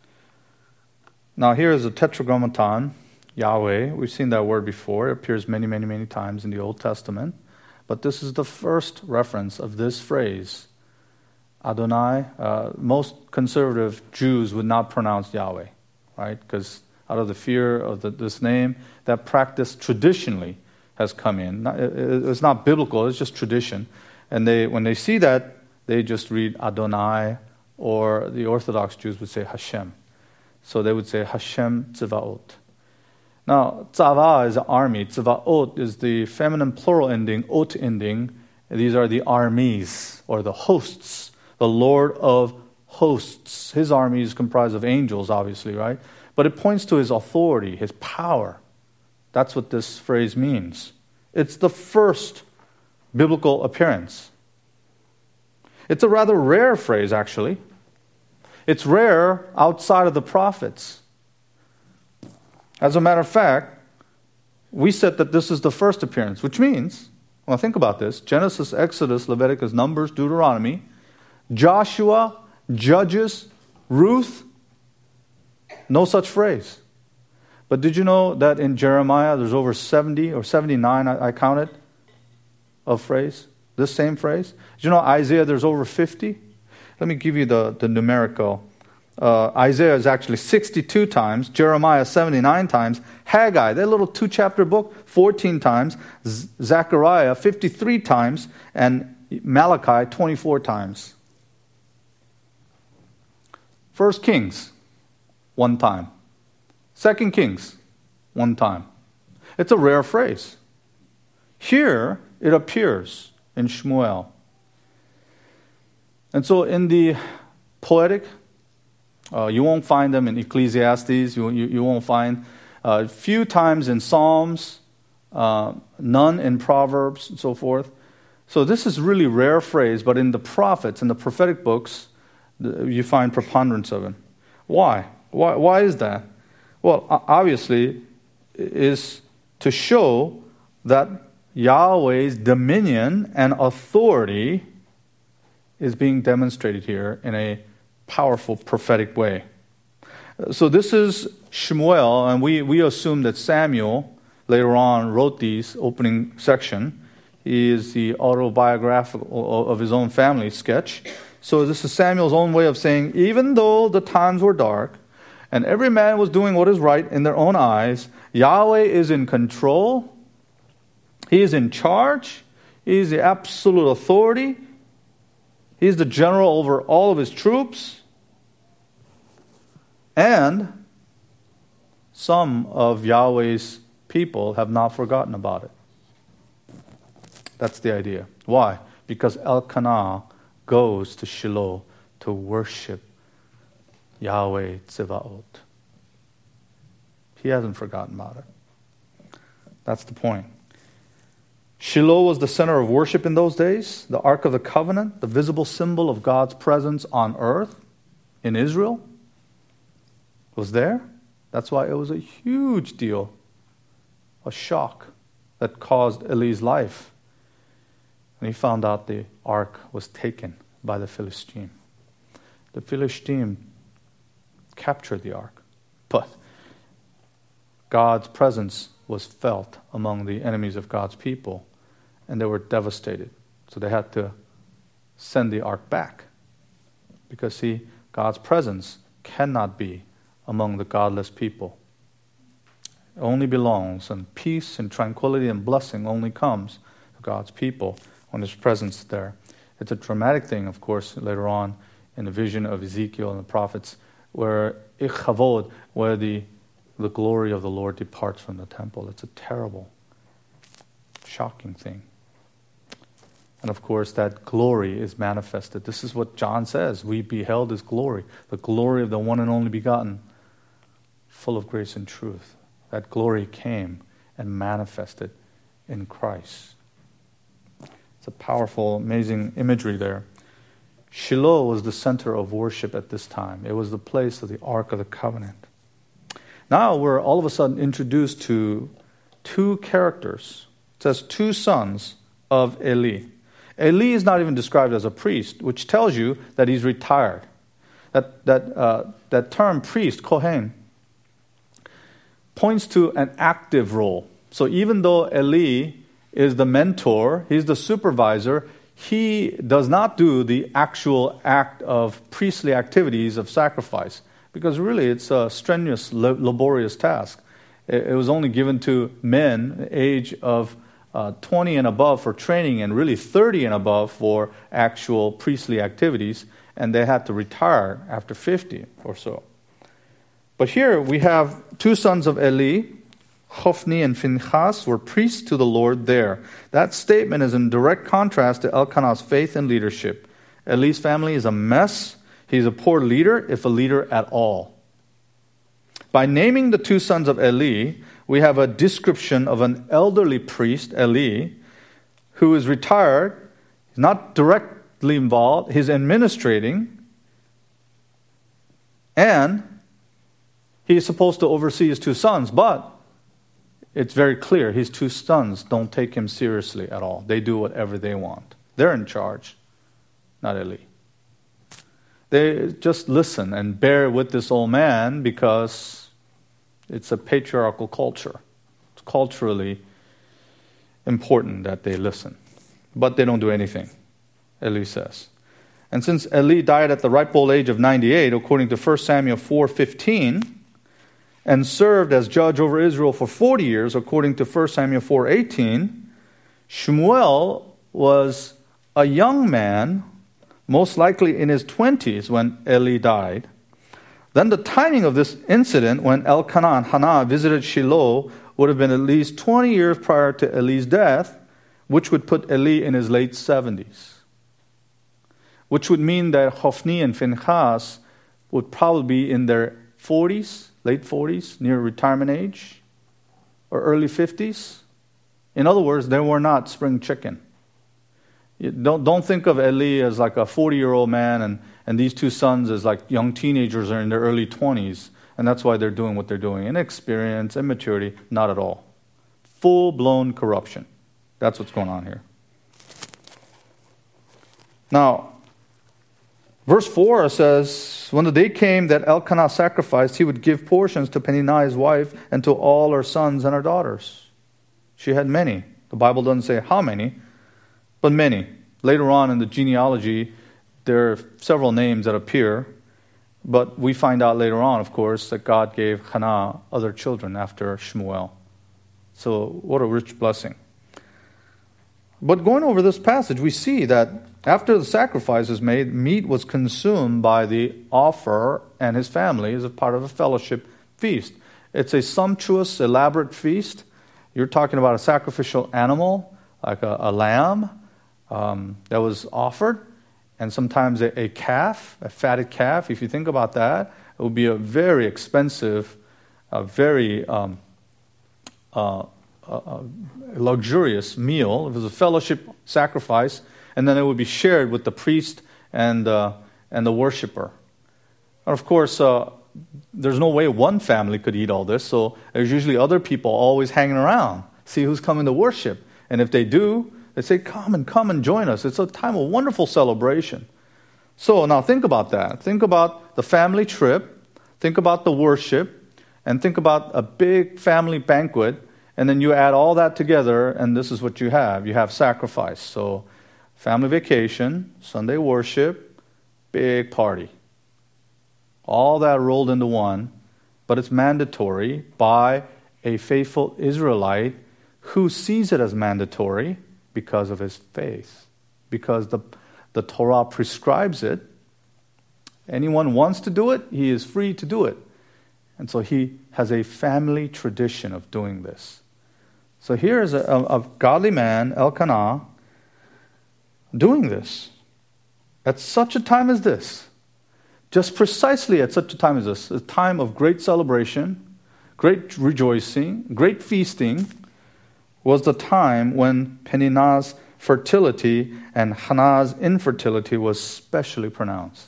Now here is a tetragrammaton, Yahweh. We've seen that word before. It appears many, many, many times in the Old Testament. But this is the first reference of this phrase. Adonai, most conservative Jews would not pronounce Yahweh, right? Because out of the fear of this name, that practice traditionally has come in. It's not biblical, it's just tradition. And when they see that, they just read Adonai, or the Orthodox Jews would say Hashem. So they would say Hashem Tzivaot. Now, Tzava is an army. Tzivaot is the feminine plural ending, ot ending. These are the armies, or the hosts, the Lord of hosts. His army is comprised of angels, obviously, right? But it points to his authority, his power. That's what this phrase means. It's the first biblical appearance. It's a rather rare phrase, actually. It's rare outside of the prophets. As a matter of fact, we said that this is the first appearance, which means, well, think about this, Genesis, Exodus, Leviticus, Numbers, Deuteronomy, Joshua, Judges, Ruth, no such phrase. But did you know that in Jeremiah there's over 70 or 79, I counted, of phrase? This same phrase? Did you know Isaiah there's over 50? Let me give you the numerical. Isaiah is actually 62 times, Jeremiah 79 times, Haggai, that little 2-chapter book, 14 times. Zechariah, 53 times. And Malachi, 24 times. 1 Kings, 1 time. 2 Kings, 1 time. It's a rare phrase. Here, it appears in Shmuel. And so in the poetic, you won't find them in Ecclesiastes. You won't find a few times in Psalms, none in Proverbs, and so forth. So this is really rare phrase, but in the prophets, in the prophetic books, you find preponderance of it. Why? Why is that? Well, obviously, is to show that Yahweh's dominion and authority is being demonstrated here in a powerful prophetic way. So this is Shmuel, and we assume that Samuel later on wrote these opening section. He is the autobiographical of his own family sketch. So this is Samuel's own way of saying, even though the times were dark and every man was doing what is right in their own eyes, Yahweh is in control. He is in charge. He is the absolute authority. He is the general over all of his troops. And some of Yahweh's people have not forgotten about it. That's the idea. Why? Because Elkanah goes to Shiloh to worship Yahweh Tzevaot. He hasn't forgotten about it. That's the point. Shiloh was the center of worship in those days. The Ark of the Covenant, the visible symbol of God's presence on earth in Israel, was there. That's why it was a huge deal, a shock that caused Eli's life. And he found out the ark was taken by the Philistine. The Philistine captured the ark, but God's presence was felt among the enemies of God's people, and they were devastated. So they had to send the ark back. Because, see, God's presence cannot be among the godless people. It only belongs, and peace and tranquility and blessing only comes to God's people when His presence is there. It's a dramatic thing, of course, later on in the vision of Ezekiel and the prophets, where Ichavod, where the glory of the Lord departs from the temple. It's a terrible, shocking thing. And of course, that glory is manifested. This is what John says. We beheld His glory, the glory of the one and only begotten, full of grace and truth. That glory came and manifested in Christ. It's a powerful, amazing imagery there. Shiloh was the center of worship at this time. It was the place of the Ark of the Covenant. Now we're all of a sudden introduced to two characters. It says 2 sons of Eli. Eli is not even described as a priest, which tells you that he's retired. That term priest, Kohen, points to an active role. So even though Eli is the mentor, he's the supervisor, he does not do the actual act of priestly activities of sacrifice. Because really it's a strenuous, laborious task. It was only given to men, age of 20 and above for training, and really 30 and above for actual priestly activities, and they had to retire after 50 or so. But here we have 2 sons of Eli, Hophni and Phinehas, were priests to the Lord there. That statement is in direct contrast to Elkanah's faith and leadership. Eli's family is a mess. He's a poor leader, if a leader at all. By naming the 2 sons of Eli, we have a description of an elderly priest, Eli, who is retired. He's not directly involved. He's administrating. And he's supposed to oversee his 2 sons. But it's very clear his 2 sons don't take him seriously at all. They do whatever they want. They're in charge, not Eli. They just listen and bear with this old man because it's a patriarchal culture. It's culturally important that they listen. But they don't do anything, Eli says. And since Eli died at the ripe old age of 98, according to 1 Samuel 4:15, and served as judge over Israel for 40 years, according to 1 Samuel 4:18, Shmuel was a young man, most likely in his 20s when Eli died. Then the timing of this incident when Elkanah and Hannah visited Shiloh would have been at least 20 years prior to Eli's death, which would put Eli in his late 70s. Which would mean that Hophni and Phinehas would probably be in their 40s, late 40s, near retirement age, or early 50s. In other words, they were not spring chicken. Don't think of Eli as like a 40-year-old man and these two sons as like young teenagers are in their early 20s, and that's why they're doing what they're doing. Inexperience, immaturity, not at all. Full-blown corruption. That's what's going on here. Now, verse 4 says, when the day came that Elkanah sacrificed, he would give portions to Peninnah his wife and to all her sons and her daughters. She had many. The Bible doesn't say how many, but many. Later on in the genealogy, there are several names that appear, but we find out later on, of course, that God gave Hannah other children after Shmuel. So what a rich blessing. But going over this passage, we see that after the sacrifice is made, meat was consumed by the offerer and his family as a part of a fellowship feast. It's a sumptuous, elaborate feast. You're talking about a sacrificial animal, like a lamb, that was offered, and sometimes a calf, a fatted calf. If you think about that, it would be a very expensive, very luxurious meal. It was a fellowship sacrifice, and then it would be shared with the priest and the worshiper. And of course, there's no way one family could eat all this, so there's usually other people always hanging around, see who's coming to worship. And if they do, they say, come and join us. It's a time of wonderful celebration. So now think about that. Think about the family trip, think about the worship, and think about a big family banquet, and then you add all that together, and this is what you have. You have sacrifice. So family vacation, Sunday worship, big party. All that rolled into one, but it's mandatory by a faithful Israelite who sees it as mandatory because of his faith, because the Torah prescribes it. Anyone wants to do it, he is free to do it. And so he has a family tradition of doing this. So here is a godly man, Elkanah, doing this at such a time as this. Just precisely at such a time as this, a time of great celebration, great rejoicing, great feasting, was the time when Peninnah's fertility and Hannah's infertility was specially pronounced.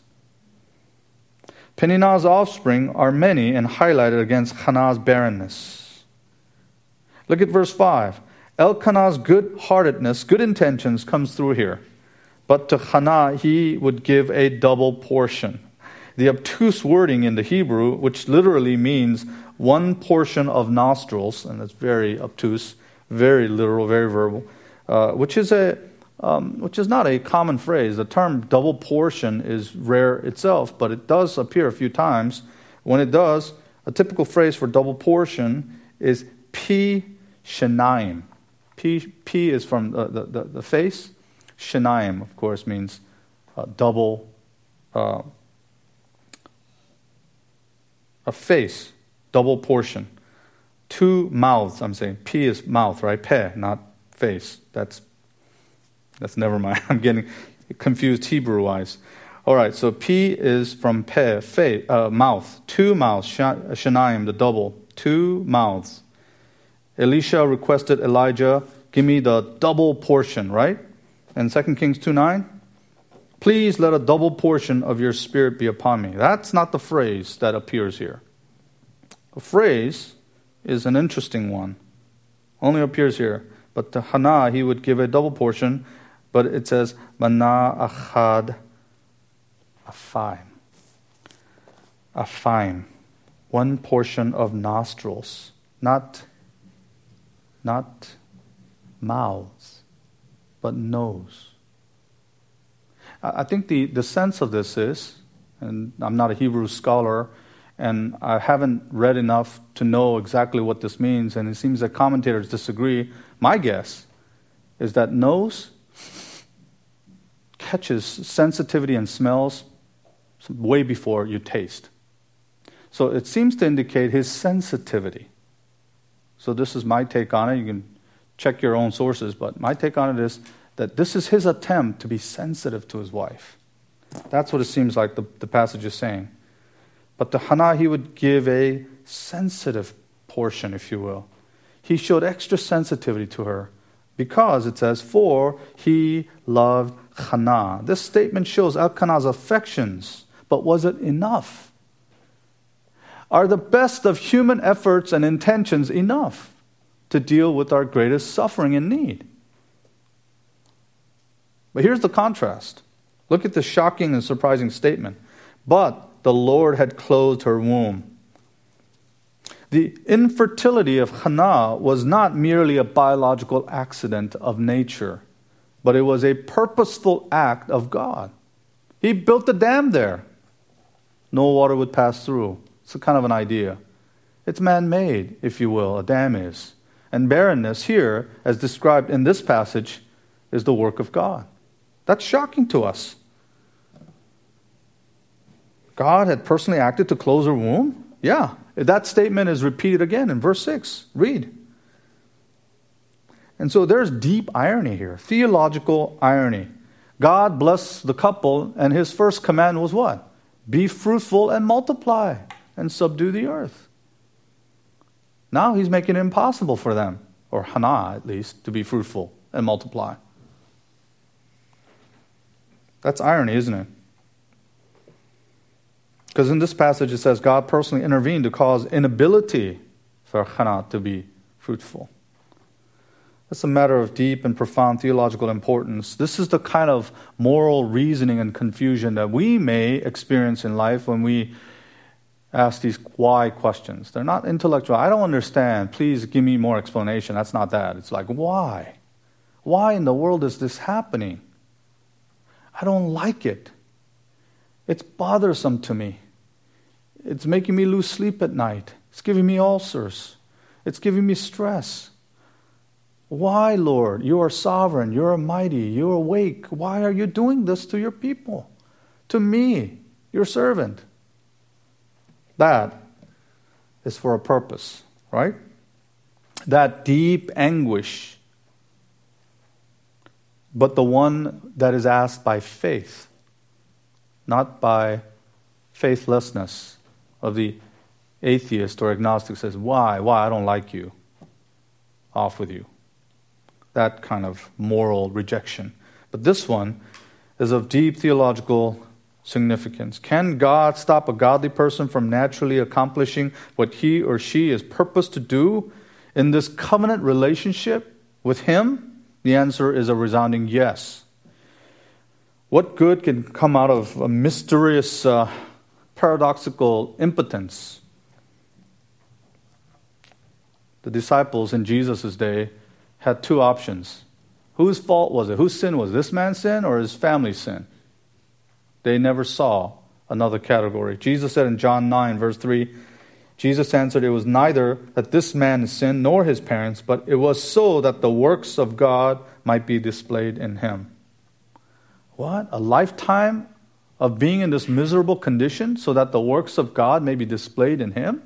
Peninnah's offspring are many and highlighted against Hannah's barrenness. Look at verse 5. Elkanah's good-heartedness, good intentions comes through here. But to Hannah, he would give a double portion. The obtuse wording in the Hebrew, which literally means one portion of nostrils, and that's very obtuse, very literal, very verbal, which is not a common phrase. The term double portion is rare itself, but it does appear a few times. When it does, a typical phrase for double portion is pi shenayim. P is from the face. Shenayim, of course, means double, a face, double portion. Two mouths, I'm saying. P is mouth, right? Peh, not face. That's never mind. I'm getting confused Hebrew-wise. All right, so P is from peh, mouth. Two mouths, shenayim, the double. Two mouths. Elisha requested Elijah, give me the double portion, right? And 2 Kings 2:9, please let a double portion of your spirit be upon me. That's not the phrase that appears here. The phrase is an interesting one. Only appears here. But to Hannah, he would give a double portion, but it says, Mana achad afaim. Afaim. One portion of nostrils. Not mouths, but nose. I think the sense of this is, and I'm not a Hebrew scholar, And I haven't read enough to know exactly what this means, and it seems that commentators disagree. My guess is that nose catches sensitivity and smells way before you taste. So it seems to indicate his sensitivity. So this is my take on it. You can check your own sources, but my take on it is that this is his attempt to be sensitive to his wife. That's what it seems like the passage is saying. But to Hannah, he would give a sensitive portion, if you will. He showed extra sensitivity to her because it says, for he loved Hannah. This statement shows Elkanah's affections, but was it enough? Are the best of human efforts and intentions enough to deal with our greatest suffering and need? But here's the contrast. Look at the shocking and surprising statement. But the Lord had closed her womb. The infertility of Hannah was not merely a biological accident of nature, but it was a purposeful act of God. He built a dam there. No water would pass through. It's a kind of an idea. It's man-made, if you will, a dam is. And barrenness here, as described in this passage, is the work of God. That's shocking to us. God had personally acted to close her womb? Yeah. That statement is repeated again in verse 6. Read. And so there's deep irony here, theological irony. God blessed the couple, and his first command was what? Be fruitful and multiply and subdue the earth. Now he's making it impossible for them, or Hannah at least, to be fruitful and multiply. That's irony, isn't it? Because in this passage it says God personally intervened to cause inability for Hannah to be fruitful. That's a matter of deep and profound theological importance. This is the kind of moral reasoning and confusion that we may experience in life when we ask these why questions. They're not intellectual. I don't understand. Please give me more explanation. That's not that. It's like, why? Why in the world is this happening? I don't like it. It's bothersome to me. It's making me lose sleep at night. It's giving me ulcers. It's giving me stress. Why, Lord? You are sovereign. You are mighty. You are awake. Why are you doing this to your people? To me, your servant. That is for a purpose, right? That deep anguish, but the one that is asked by faith, not by faithlessness of the atheist or agnostic says, why? I don't like you. Off with you. That kind of moral rejection. But this one is of deep theological significance. Can God stop a godly person from naturally accomplishing what he or she is purposed to do in this covenant relationship with him? The answer is a resounding yes. What good can come out of a mysterious, paradoxical impotence? The disciples in Jesus' day had two options. Whose fault was it? Whose sin was it? This man's sin or his family's sin? They never saw another category. Jesus said in John 9, verse 3, Jesus answered, it was neither that this man sinned nor his parents, but it was so that the works of God might be displayed in him. What? A lifetime of being in this miserable condition so that the works of God may be displayed in him?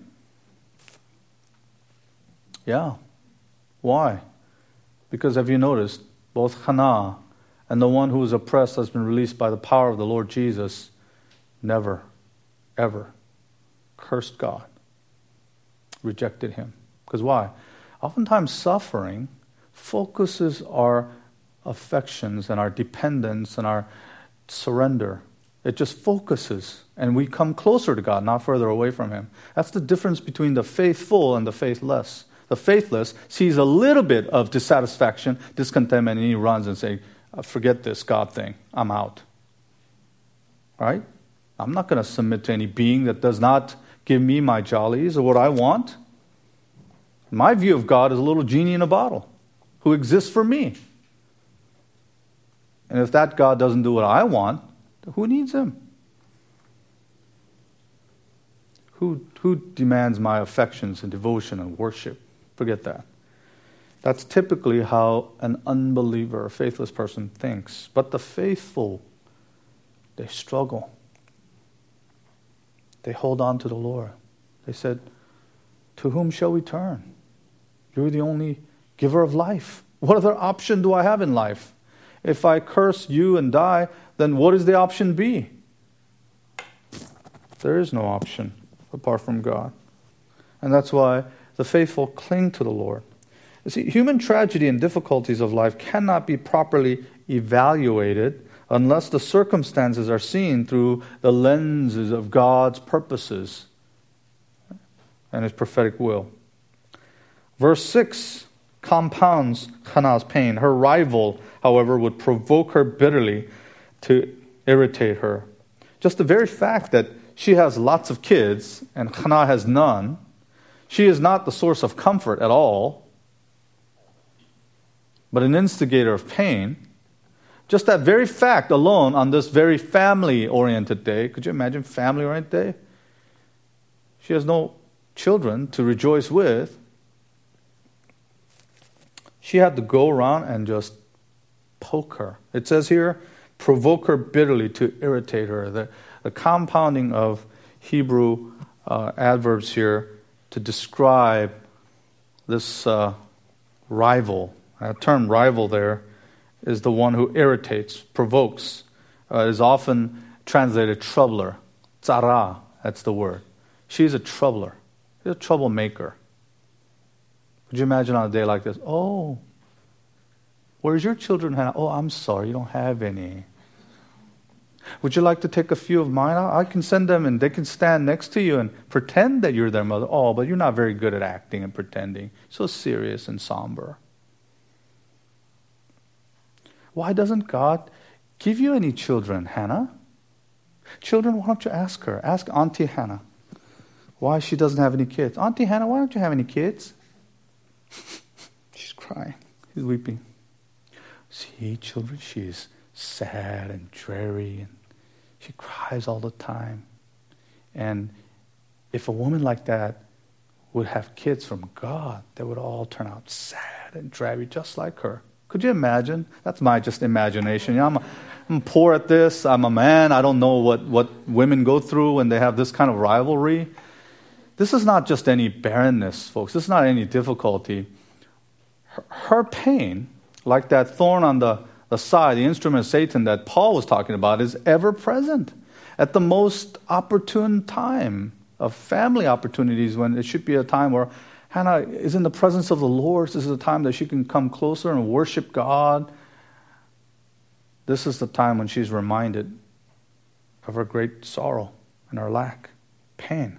Yeah. Why? Because have you noticed, both Hannah and the one who is oppressed has been released by the power of the Lord Jesus, never, ever cursed God, rejected him. Because why? Oftentimes suffering focuses our affections and our dependence and our surrender. It just focuses, and we come closer to God, not further away from him. That's the difference between the faithful and the faithless. The faithless sees a little bit of dissatisfaction, discontentment, and he runs and says, forget this God thing, I'm out. Right? I'm not going to submit to any being that does not give me my jollies or what I want. My view of God is a little genie in a bottle who exists for me. And if that God doesn't do what I want, who needs him? Who demands my affections and devotion and worship? Forget that. That's typically how an unbeliever, a faithless person thinks. But the faithful, they struggle. They hold on to the Lord. They said, to whom shall we turn? You're the only giver of life. What other option do I have in life? If I curse you and die, then what is the option B? There is no option apart from God. And that's why the faithful cling to the Lord. You see, human tragedy and difficulties of life cannot be properly evaluated unless the circumstances are seen through the lenses of God's purposes and His prophetic will. Verse 6 compounds Hannah's pain. Her rival, however, would provoke her bitterly to irritate her. Just the very fact that she has lots of kids and Hannah has none, she is not the source of comfort at all, but an instigator of pain. Just that very fact alone on this very family-oriented day, could you imagine family-oriented day? She has no children to rejoice with. She had to go around and just poke her. It says here, provoke her bitterly to irritate her. The compounding of Hebrew adverbs here to describe this rival. The term rival there is the one who irritates, provokes. Is often translated troubler. Tzara, that's the word. She's a troubler. She's a troublemaker. Could you imagine on a day like this? Oh, where's your children, Hannah? Oh, I'm sorry, you don't have any. Would you like to take a few of mine? I can send them and they can stand next to you and pretend that you're their mother. Oh, but you're not very good at acting and pretending. So serious and somber. Why doesn't God give you any children, Hannah? Children, why don't you ask her? Ask Auntie Hannah why she doesn't have any kids. Auntie Hannah, why don't you have any kids? She's crying. She's weeping. See, children, she's sad and dreary and she cries all the time. And if a woman like that would have kids from God, they would all turn out sad and dreary just like her. Could you imagine? That's my just imagination. You know, I'm poor at this. I'm a man. I don't know what women go through when they have this kind of rivalry. This is not just any barrenness, folks. This is not any difficulty. Her pain, like that thorn on the side, the instrument of Satan that Paul was talking about, is ever present at the most opportune time of family opportunities, when it should be a time where Hannah is in the presence of the Lord. This is a time that she can come closer and worship God. This is the time when she's reminded of her great sorrow and her lack, pain.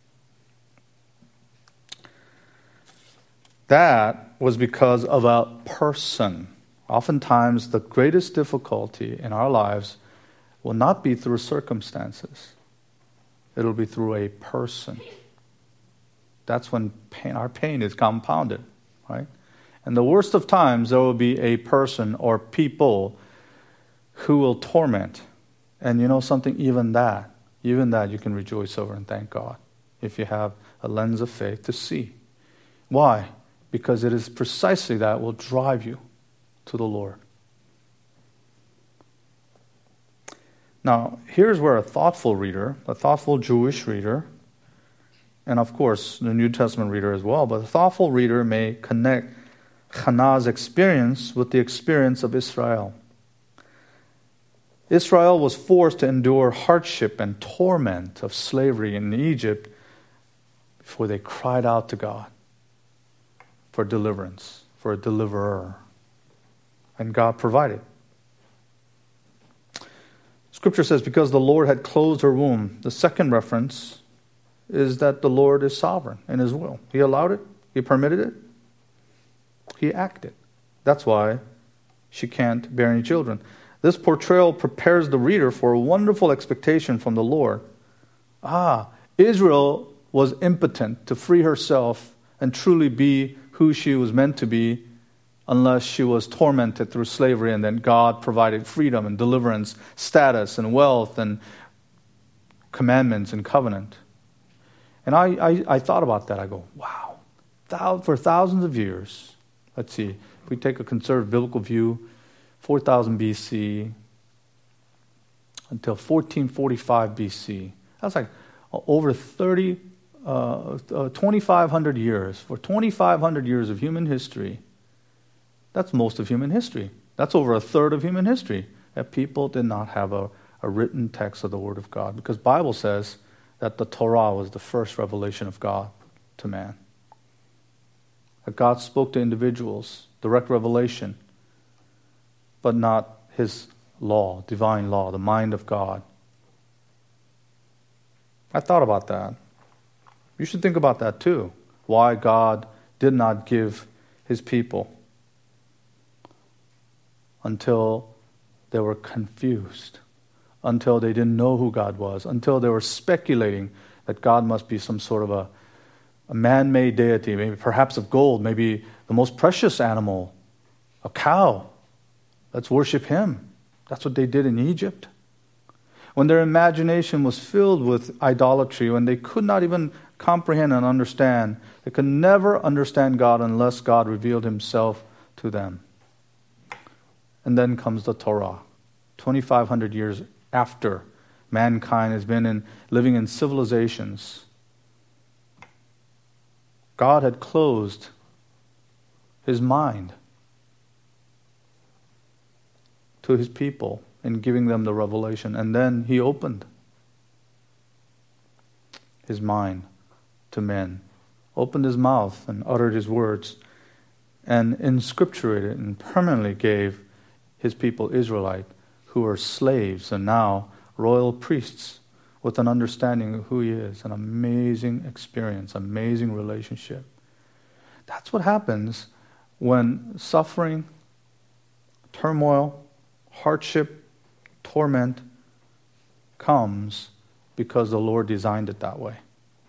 That was because of a person. Oftentimes, the greatest difficulty in our lives will not be through circumstances. It'll be through a person. That's when our pain is compounded, right? And the worst of times, there will be a person or people who will torment. And you know something? Even that you can rejoice over and thank God if you have a lens of faith to see. Why? Because it is precisely that will drive you to the Lord. Now, here's where a thoughtful reader, a thoughtful Jewish reader, and of course the New Testament reader as well, but a thoughtful reader may connect Hannah's experience with the experience of Israel. Israel was forced to endure hardship and torment of slavery in Egypt before they cried out to God for deliverance, for a deliverer. And God provided. Scripture says, because the Lord had closed her womb. The second reference is that the Lord is sovereign in His will. He allowed it. He permitted it. He acted. That's why she can't bear any children. This portrayal prepares the reader for a wonderful expectation from the Lord. Israel was impotent to free herself and truly be who she was meant to be unless she was tormented through slavery, and then God provided freedom and deliverance, status and wealth and commandments and covenant. And I thought about that. I go, wow, for thousands of years, let's see, if we take a conservative biblical view, 4000 BC until 1445 BC. That's like over 2,500 years. For 2,500 years of human history, that's most of human history. That's over a third of human history, that people did not have a written text of the Word of God. Because the Bible says that the Torah was the first revelation of God to man. That God spoke to individuals, direct revelation, but not His law, divine law, the mind of God. I thought about that. You should think about that too. Why God did not give His people until they were confused, until they didn't know who God was, until they were speculating that God must be some sort of a man-made deity, maybe perhaps of gold, maybe the most precious animal, a cow. Let's worship Him. That's what they did in Egypt. When their imagination was filled with idolatry, when they could not even comprehend and understand, they could never understand God unless God revealed Himself to them. And then comes the Torah, 2,500 years after mankind has been living in civilizations. God had closed His mind to His people in giving them the revelation. And then He opened His mind to men, opened His mouth and uttered His words, and inscripturated and permanently gave His people Israelite, who were slaves and now royal priests, with an understanding of who He is. An amazing experience, amazing relationship. That's what happens when suffering, turmoil, hardship, torment comes, because the Lord designed it that way.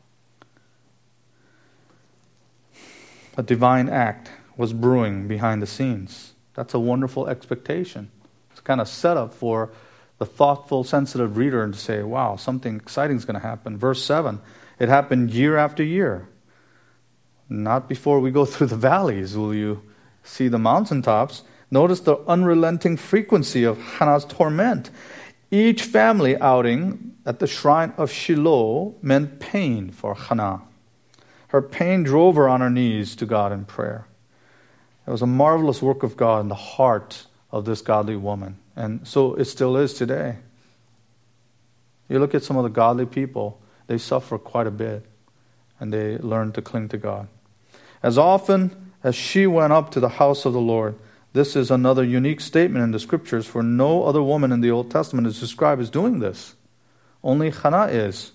A divine act was brewing behind the scenes. That's a wonderful expectation. It's kind of set up for the thoughtful, sensitive reader to say, wow, something exciting is going to happen. Verse 7, it happened year after year. Not before we go through the valleys will you see the mountaintops. Notice the unrelenting frequency of Hannah's torment. Each family outing at the shrine of Shiloh meant pain for Hannah. Her pain drove her on her knees to God in prayer. It was a marvelous work of God in the heart of this godly woman. And so it still is today. You look at some of the godly people, they suffer quite a bit, and they learn to cling to God. As often as she went up to the house of the Lord, this is another unique statement in the Scriptures, for no other woman in the Old Testament is described as doing this. Only Hannah is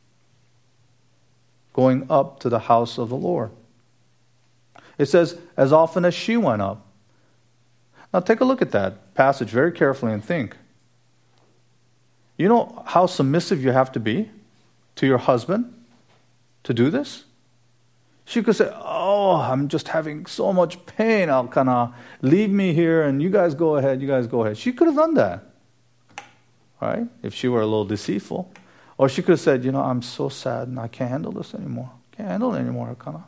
going up to the house of the Lord. It says, as often as she went up. Now take a look at that passage very carefully and think. You know how submissive you have to be to your husband to do this? She could say, oh, I'm just having so much pain. Elkanah, leave me here and you guys go ahead, She could have done that, right? If she were a little deceitful. Or she could have said, I'm so sad and I can't handle this anymore. Can't handle it anymore, Elkanah.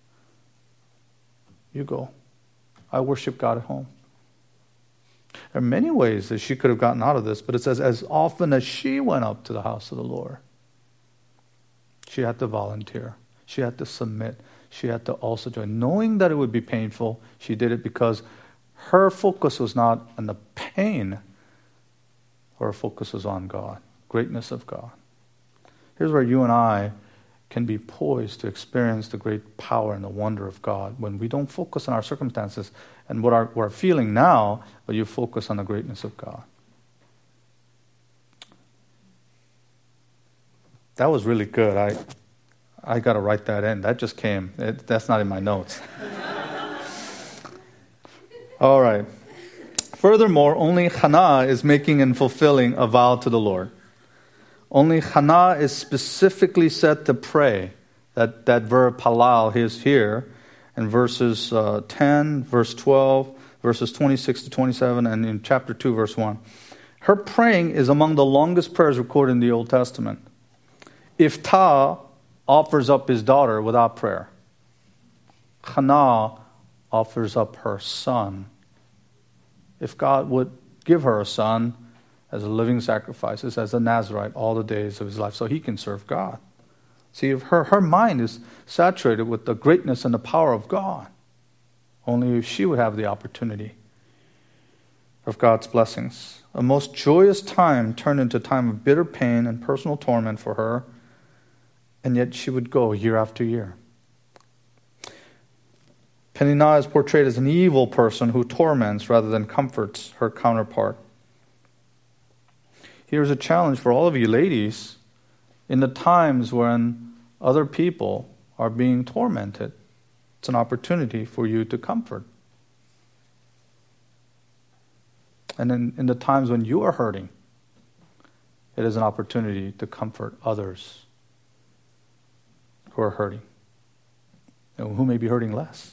You go. I worship God at home. There are many ways that she could have gotten out of this, but it says, as often as she went up to the house of the Lord, she had to volunteer. She had to submit. She had to also join. Knowing that it would be painful, she did it because her focus was not on the pain. Her focus was on God, greatness of God. Here's where you and I can be poised to experience the great power and the wonder of God when we don't focus on our circumstances and what we're feeling now, but you focus on the greatness of God. That was really good. I got to write that in. That just came. That's not in my notes. All right. Furthermore, only Hannah is making and fulfilling a vow to the Lord. Only Hannah is specifically said to pray. That verb palal is here in verses 10, verse 12, verses 26 to 27, and in chapter 2, verse 1. Her praying is among the longest prayers recorded in the Old Testament. Iftah offers up his daughter without prayer. Hannah offers up her son. If God would give her a son as a living sacrifice, as a Nazarite all the days of his life, so he can serve God. See, if her mind is saturated with the greatness and the power of God. Only if she would have the opportunity of God's blessings. A most joyous time turned into a time of bitter pain and personal torment for her, and yet she would go year after year. Peninnah is portrayed as an evil person who torments rather than comforts her counterpart. Here's a challenge for all of you ladies in the times when other people are being tormented. It's an opportunity for you to comfort. And in the times when you are hurting, it is an opportunity to comfort others who are hurting and who may be hurting less.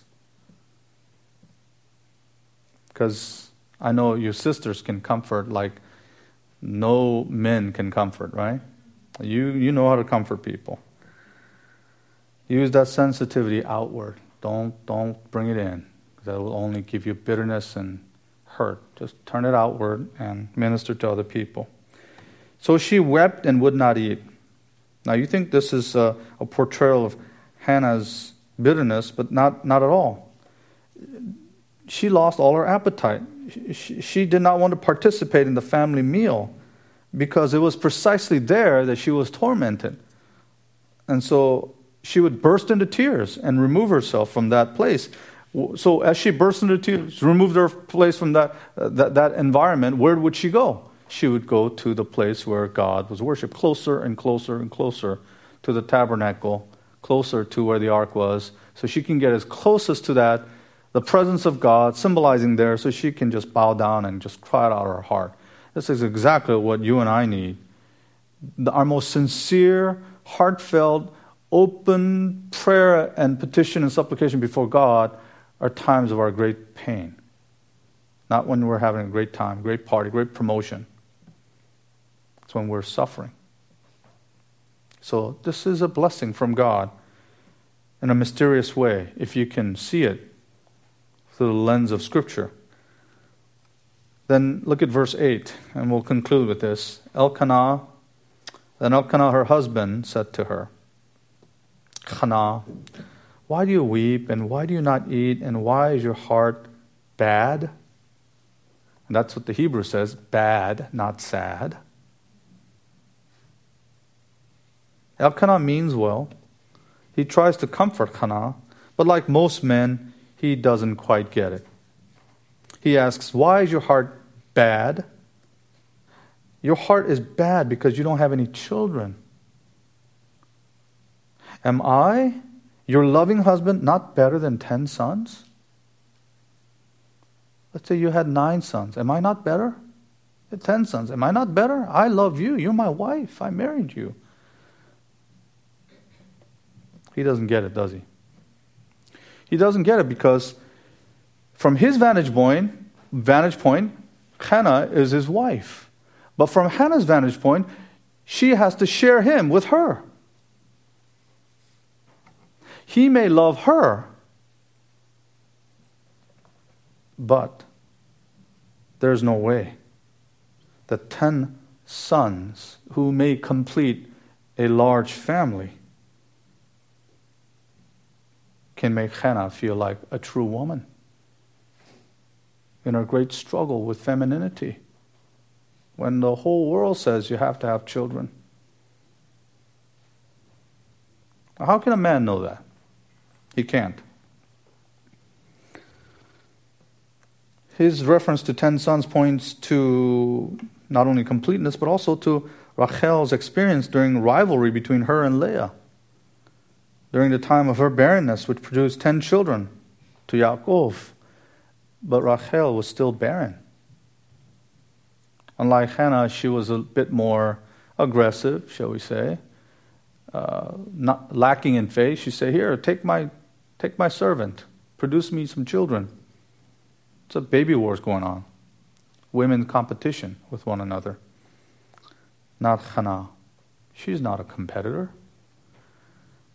Because I know your sisters can comfort like no men can comfort, right? You know how to comfort people. Use that sensitivity outward. Don't bring it in. That will only give you bitterness and hurt. Just turn it outward and minister to other people. So she wept and would not eat. Now you think this is a portrayal of Hannah's bitterness, but not at all. She lost all her appetite. She did not want to participate in the family meal because it was precisely there that she was tormented. And so she would burst into tears and remove herself from that place. So as she burst into tears, removed her place from that environment, where would she go? She would go to the place where God was worshipped, closer and closer and closer to the tabernacle, closer to where the ark was, so she can get as closest to that, the presence of God, symbolizing there, so she can just bow down and just cry out her heart. This is exactly what you and I need. Our most sincere, heartfelt, open prayer and petition and supplication before God are times of our great pain. Not when we're having a great time, great party, great promotion. It's when we're suffering. So this is a blessing from God in a mysterious way, if you can see it through the lens of Scripture. Then look at verse 8, and we'll conclude with this. Elkanah, her husband, said to her, Hannah, why do you weep, and why do you not eat, and why is your heart bad? And that's what the Hebrew says, bad, not sad. Elkanah means well. He tries to comfort Hannah, but like most men, he doesn't quite get it. He asks, why is your heart bad? Your heart is bad because you don't have any children. Am I, your loving husband, not better than 10 sons? Let's say you had 9 sons. Am I not better? 10 sons. Am I not better? I love you. You're my wife. I married you. He doesn't get it, does he? He doesn't get it because from his vantage point, Hannah is his wife. But from Hannah's vantage point, she has to share him with her. He may love her, but there's no way that 10 sons who may complete a large family can make Hannah feel like a true woman in her great struggle with femininity. When the whole world says you have to have children. How can a man know that? He can't. His reference to 10 sons points to not only completeness, but also to Rachel's experience during rivalry between her and Leah. During the time of her barrenness, which produced 10 children to Yaakov. But Rachel was still barren. Unlike Hannah, she was a bit more aggressive, shall we say. Not lacking in faith. She said, here, take my servant. Produce me some children. It's a baby wars going on. Women competition with one another. Not Hannah. She's not a competitor.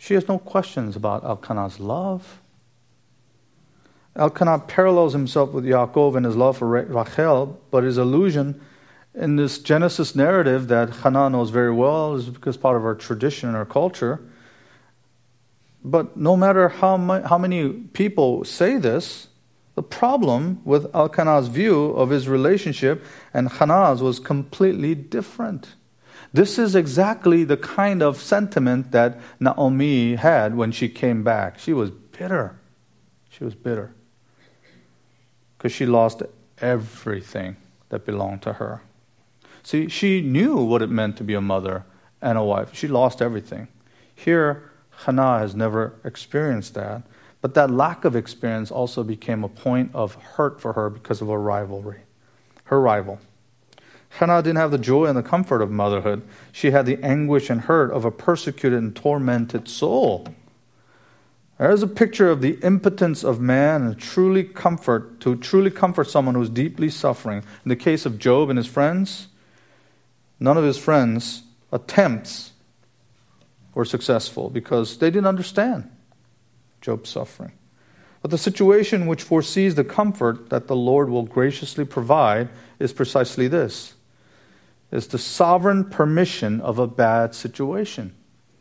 She has no questions about Elkanah's love. Elkanah parallels himself with Yaakov in his love for Rachel, but his allusion in this Genesis narrative that Hannah knows very well is because part of our tradition and our culture. But no matter how many people say this, the problem with Elkanah's view of his relationship and Hannah's was completely different. This is exactly the kind of sentiment that Naomi had when she came back. She was bitter. She was bitter because she lost everything that belonged to her. See, she knew what it meant to be a mother and a wife. She lost everything. Here, Hannah has never experienced that. But that lack of experience also became a point of hurt for her because of a rivalry. Her rival. Hannah didn't have the joy and the comfort of motherhood. She had the anguish and hurt of a persecuted and tormented soul. There's a picture of the impotence of man and to truly comfort someone who's deeply suffering. In the case of Job and his friends, none of his friends' attempts were successful because they didn't understand Job's suffering. But the situation which foresees the comfort that the Lord will graciously provide is precisely this. It's the sovereign permission of a bad situation.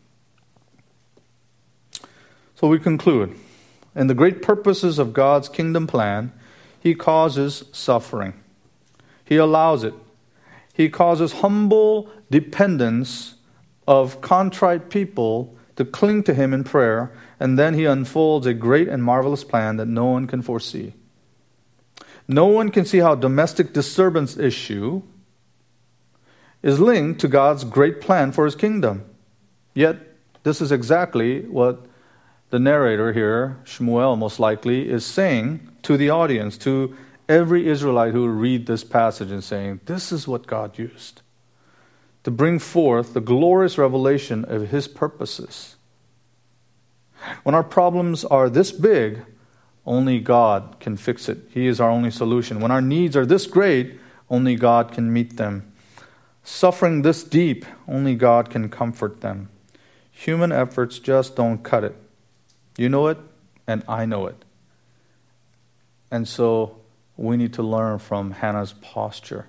So we conclude. In the great purposes of God's kingdom plan, He causes suffering. He allows it. He causes humble dependence of contrite people to cling to Him in prayer, and then He unfolds a great and marvelous plan that no one can foresee. No one can see how domestic disturbance issue is linked to God's great plan for His kingdom. Yet, this is exactly what the narrator here, Shmuel most likely, is saying to the audience, to every Israelite who will read this passage and saying, this is what God used to bring forth the glorious revelation of His purposes. When our problems are this big, only God can fix it. He is our only solution. When our needs are this great, only God can meet them. Suffering this deep, only God can comfort them. Human efforts just don't cut it. You know it, and I know it. And so we need to learn from Hannah's posture,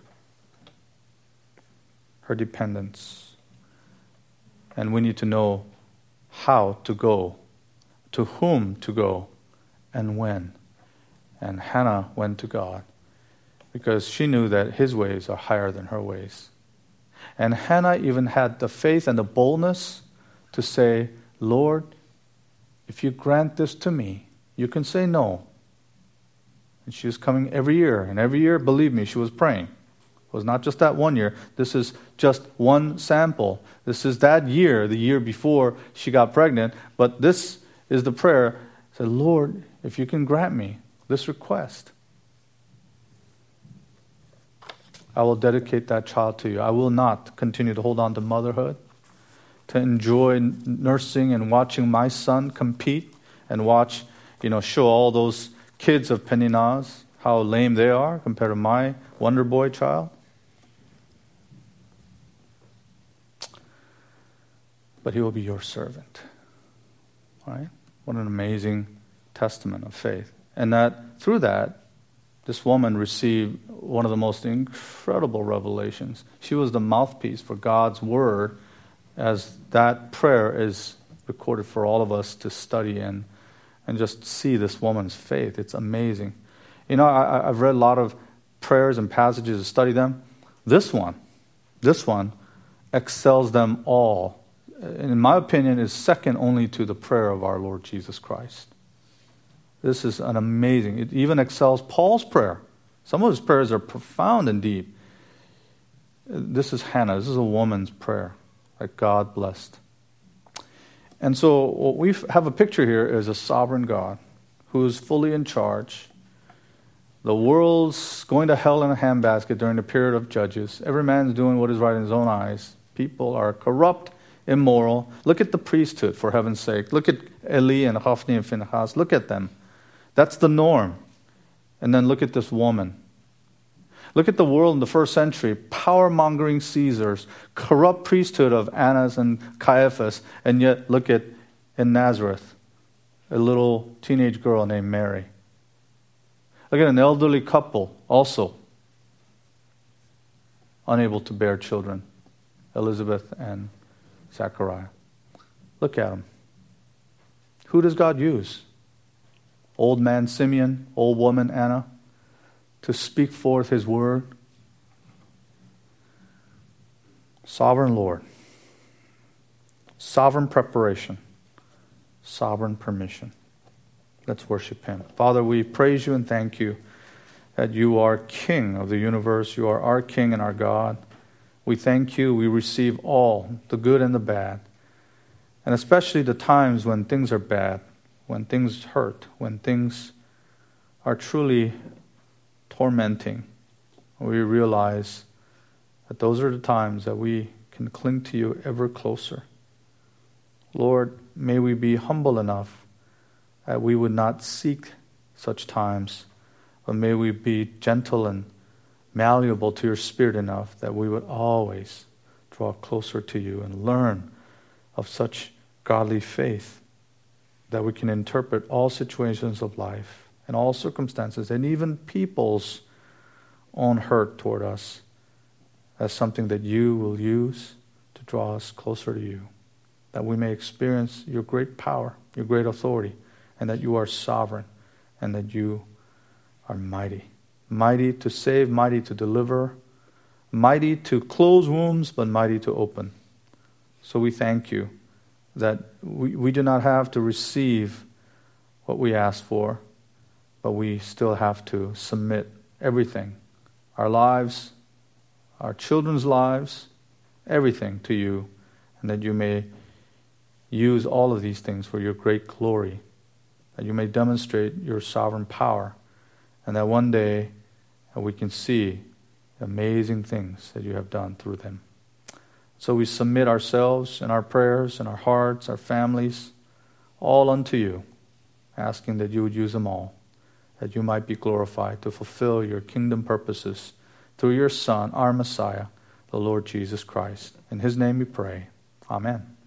her dependence. And we need to know how to go, to whom to go, and when. And Hannah went to God because she knew that His ways are higher than her ways. And Hannah even had the faith and the boldness to say, Lord, if you grant this to me, you can say no. And she was coming every year. And every year, believe me, she was praying. It was not just that one year. This is just one sample. This is that year, the year before she got pregnant. But this is the prayer. Say, Lord, if you can grant me this request, I will dedicate that child to you. I will not continue to hold on to motherhood, to enjoy nursing and watching my son compete and watch, show all those kids of Peninnah's how lame they are compared to my Wonder Boy child. But he will be your servant. Right? What an amazing testament of faith. And that through that, this woman received one of the most incredible revelations. She was the mouthpiece for God's word, as that prayer is recorded for all of us to study and just see this woman's faith. It's amazing. I've read a lot of prayers and passages to study them. This one excels them all. In my opinion, is second only to the prayer of our Lord Jesus Christ. This is an amazing. It even excels Paul's prayer. Some of his prayers are profound and deep. This is Hannah. This is a woman's prayer that God blessed. And so what we have a picture here is a sovereign God who is fully in charge. The world's going to hell in a handbasket during the period of Judges. Every man's doing what is right in his own eyes. People are corrupt, immoral. Look at the priesthood, for heaven's sake. Look at Eli and Hophni and Phinehas. Look at them. That's the norm. And then look at this woman. Look at the world in the first century. Power-mongering Caesars, corrupt priesthood of Annas and Caiaphas, and yet look at in Nazareth, a little teenage girl named Mary. Again, an elderly couple also unable to bear children, Elizabeth and Zechariah. Look at them. Who does God use? Old man Simeon, old woman Anna, to speak forth His word. Sovereign Lord. Sovereign preparation. Sovereign permission. Let's worship Him. Father, we praise You and thank You that You are King of the universe. You are our King and our God. We thank You. We receive all, the good and the bad. And especially the times when things are bad, when things hurt, when things are truly tormenting. We realize that those are the times that we can cling to You ever closer. Lord, may we be humble enough that we would not seek such times, but may we be gentle and malleable to Your Spirit enough that we would always draw closer to You and learn of such godly faith that we can interpret all situations of life and all circumstances and even people's own hurt toward us as something that You will use to draw us closer to You, that we may experience Your great power, Your great authority, and that You are sovereign and that You are mighty. Mighty to save, mighty to deliver, mighty to close wombs, but mighty to open. So we thank You that we do not have to receive what we ask for, but we still have to submit everything, our lives, our children's lives, everything to You, and that You may use all of these things for Your great glory, that You may demonstrate Your sovereign power, and that one day we can see amazing things that You have done through them. So we submit ourselves and our prayers and our hearts, our families, all unto You, asking that You would use them all, that You might be glorified to fulfill Your kingdom purposes through Your Son, our Messiah, the Lord Jesus Christ. In His name we pray. Amen.